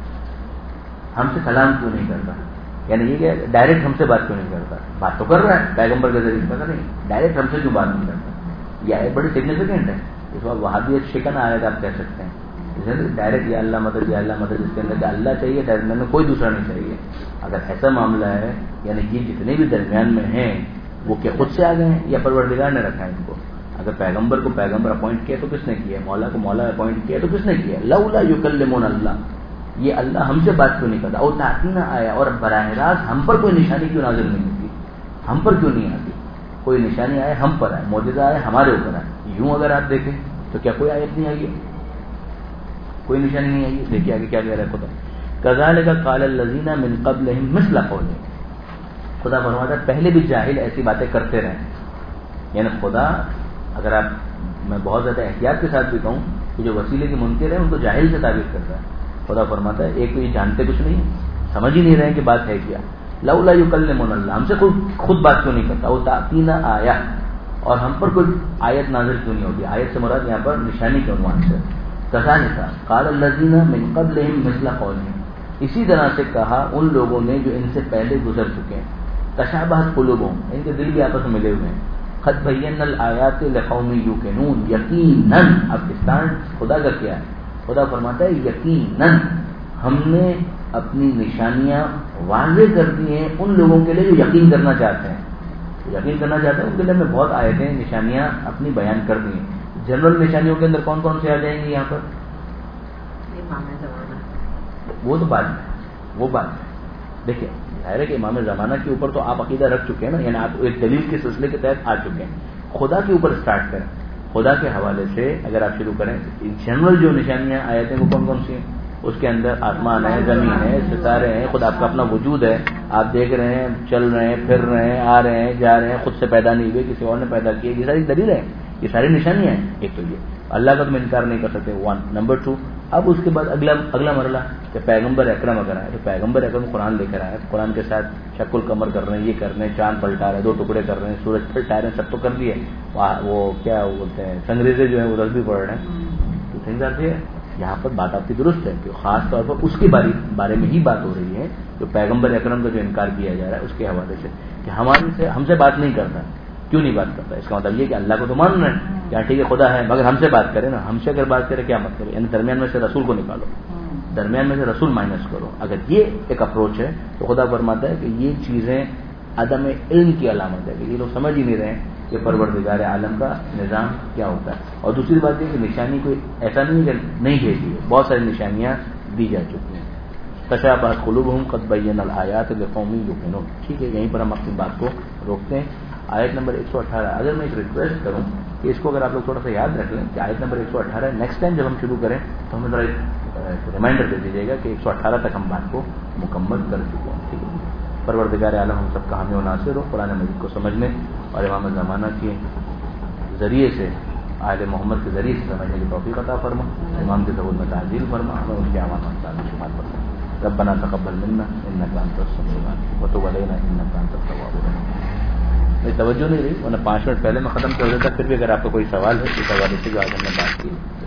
ہم سے کلام کیوں نہیں کرتا. یعنی یہ کہ ڈائریکٹ ہم سے بات کیوں نہیں کرتا، بات تو کر رہا ہے پیغمبر کے ذریعے سے، نہیں ڈائریکٹ ہم سے کیوں بات نہیں کرتا. یہ بڑی سگنیفیکینٹ ہے. اس وقت وہابیت شکن آئے گا آپ کہہ سکتے ہیں ڈائریکٹ یا اللہ مدد یا اللہ مدد، اس کے اندر کہ اللہ چاہیے درمیان میں کوئی دوسرا نہیں چاہیے. اگر ایسا معاملہ ہے یعنی یہ جتنے بھی درمیان میں ہیں وہ کہ خود سے آ گئے ہیں یا پروردگار نے رکھا ہے ان کو. اگر پیغمبر کو پیغمبر اپوائنٹ کیا تو کس نے کیا، مولا کو مولا اپوائنٹ کیا تو کس نے کیا. لولا یکلمون اللہ، یہ اللہ ہم سے بات کیوں نہیں کرتا. اور تاکینہ آیا، اور براہ راست ہم پر کوئی نشانی کیوں نازل نہیں ہوتی، ہم پر کیوں نہیں آتی. کوئی نشانی آئے ہم پر آئے، معجزہ آئے ہمارے اوپر آئے. یوں اگر آپ دیکھیں تو کیا کوئی آیت نہیں آئی ہے، کوئی نشانی نہیں آئی ہے. دیکھیے آگے کیا کہہ رہا ہے خدا. کذالک قال الذین من قبلہم مثل قولہم، خدا فرماتا ہے پہلے بھی جاہل ایسی باتیں کرتے رہے. یعنی خدا اگر آپ، میں بہت زیادہ احتیاط کے ساتھ بھی کہوں کہ جو وسیلے کی منکر ہیں ان کو جاہل سے تعبیر کرتا ہے. خدا فرماتا ہے ایک تو یہ جانتے کچھ نہیں، سمجھ ہی نہیں رہے کہ بات ہے کیا. لولا یکلمون اللہ، ہم سے خود بات کیوں نہیں کرتا. وہ تأتینا آیا، اور ہم پر کوئی آیت نازل کیوں نہیں ہوتی. آیت سے مراد یہاں پر نشانی کے عنوان سے. کذالک قال الذین من قبلہم مثل قولہم، اسی طرح سے کہا ان لوگوں نے جو ان سے پہلے گزر چکے ہیں. تشابہت قلوبہم، ان کے دل بھی آپس میں ملے ہوئے ہیں. قد بینا الآیات لقوم یوقنون، یقیناً. اب اسٹانڈ خدا کا کیا ہے، خدا فرماتا ہے یقیناً ہم نے اپنی نشانیاں واضح کر دی ہیں ان لوگوں کے لیے جو یقین کرنا چاہتے ہیں. یقین کرنا چاہتے ہیں ان کے لیے میں بہت آیتیں نشانیاں اپنی بیان کر دی ہیں. جنرل نشانیوں کے اندر کون کون سی آ جائیں گی یہاں پر، وہ تو بعد میں، وہ بعد میں. دیکھیں ظاہر ہے کہ امام زمانہ کے اوپر تو آپ عقیدہ رکھ چکے ہیں نا، یعنی آپ ایک دلیل کے سلسلے کے تحت آ چکے ہیں. خدا کے اوپر اسٹارٹ کریں. خدا کے حوالے سے اگر آپ شروع کریں جنرل جو نشانیاں آیتیں وہ کون کون سی ہیں. اس کے اندر آسمان ہے، زمین ہے، ستارے ہیں، خود آپ کا اپنا وجود ہے، آپ دیکھ رہے ہیں، چل رہے ہیں، پھر رہے ہیں، آ رہے ہیں، جا رہے ہیں، خود سے پیدا نہیں ہوئے، کسی اور نے پیدا کیے. یہ ساری دلیل ہے، یہ ساری نشانیاں ہیں. ایک تو یہ اللہ کا تم انکار نہیں کر سکتے، ون. نمبر ٹو، اب اس کے بعد اگلا اگلا مرحلہ کہ پیغمبر اکرم اگر آئے تو پیغمبر اکرم قرآن لے کر آئے، قرآن کے ساتھ شک القمر کر رہے ہیں، یہ کر رہے ہیں، چاند پلٹا رہے ہیں، دو ٹکڑے کر رہے ہیں، سورج پلٹا رہے ہیں، سب تو کر دیے. وہ کیا بولتے ہیں سنگریزے جو ہیں وہ رسبی پڑھ رہے ہیں. تو تھنگز آر دیئر. یہاں پر بات آپ کی درست ہے کہ خاص طور پر اس کے بارے میں ہی بات ہو رہی ہے جو پیغمبر اکرم کا جو انکار کیا جا رہا ہے اس کے حوالے سے کہ ہمارے سے ہم سے بات نہیں کرتا. کیوں نہیں بات کرتا؟ اس کا مطلب یہ کہ اللہ کو تو مان رہے ہیں کہ ٹھیک ہے خدا ہے، مگر ہم سے بات کرے نا. ہم سے اگر بات کرے کیا مطلب ہے؟ یعنی درمیان میں سے رسول کو نکالو، درمیان میں سے رسول مائنس کرو. اگر یہ ایک اپروچ ہے تو خدا فرماتا ہے کہ یہ چیزیں عدم علم کی علامت ہے کہ یہ لوگ سمجھ ہی نہیں رہے کہ پروردگار عالم کا نظام کیا ہوتا ہے. اور دوسری بات یہ کہ نشانی کوئی ایسا نہیں کہ نہیں بھیجی ہے، بہت ساری نشانیاں دی جا چکی ہیں. تشابہت قلوبہم قد بینا الآیات لقوم یوقنون. ٹھیک ہے، یہیں پر ہم اپنی بات کو روکتے ہیں. آیت نمبر ایک سو اٹھارہ. اگر میں ایک ریکویسٹ کروں کہ اس کو اگر آپ لوگ تھوڑا سا یاد رکھ لیں کہ آیت نمبر ایک سو اٹھارہ نیکسٹ ٹائم جب ہم شروع کریں تو ہمیں ذرا ریمائنڈر دے دیجیے گا کہ ایک سو اٹھارہ تک ہم بات کو مکمل کر چکے ہیں. ٹھیک ہے. پروردگار عالم ہم سب کا حامی و ناصر ہو، قرآن مجید کو سمجھنے اور امام زمانہ کے ذریعے سے، آل محمد کے ذریعے سے سمجھنے کی توفیق عطا فرما، امام کے ظہور میں تعجیل فرما، ہمیں ان کے عوام میں شمار فرما۔ ربنا تقبل منا انك انت السميع العليم وتب علينا انك انت التواب الرحيم۔ میری توجہ نہیں رہی ورنہ پانچ منٹ پہلے میں ختم کر دیتا، پھر بھی اگر آپ کا کوئی سوال ہے اس حوالے سے جو آج ہم نے بات کی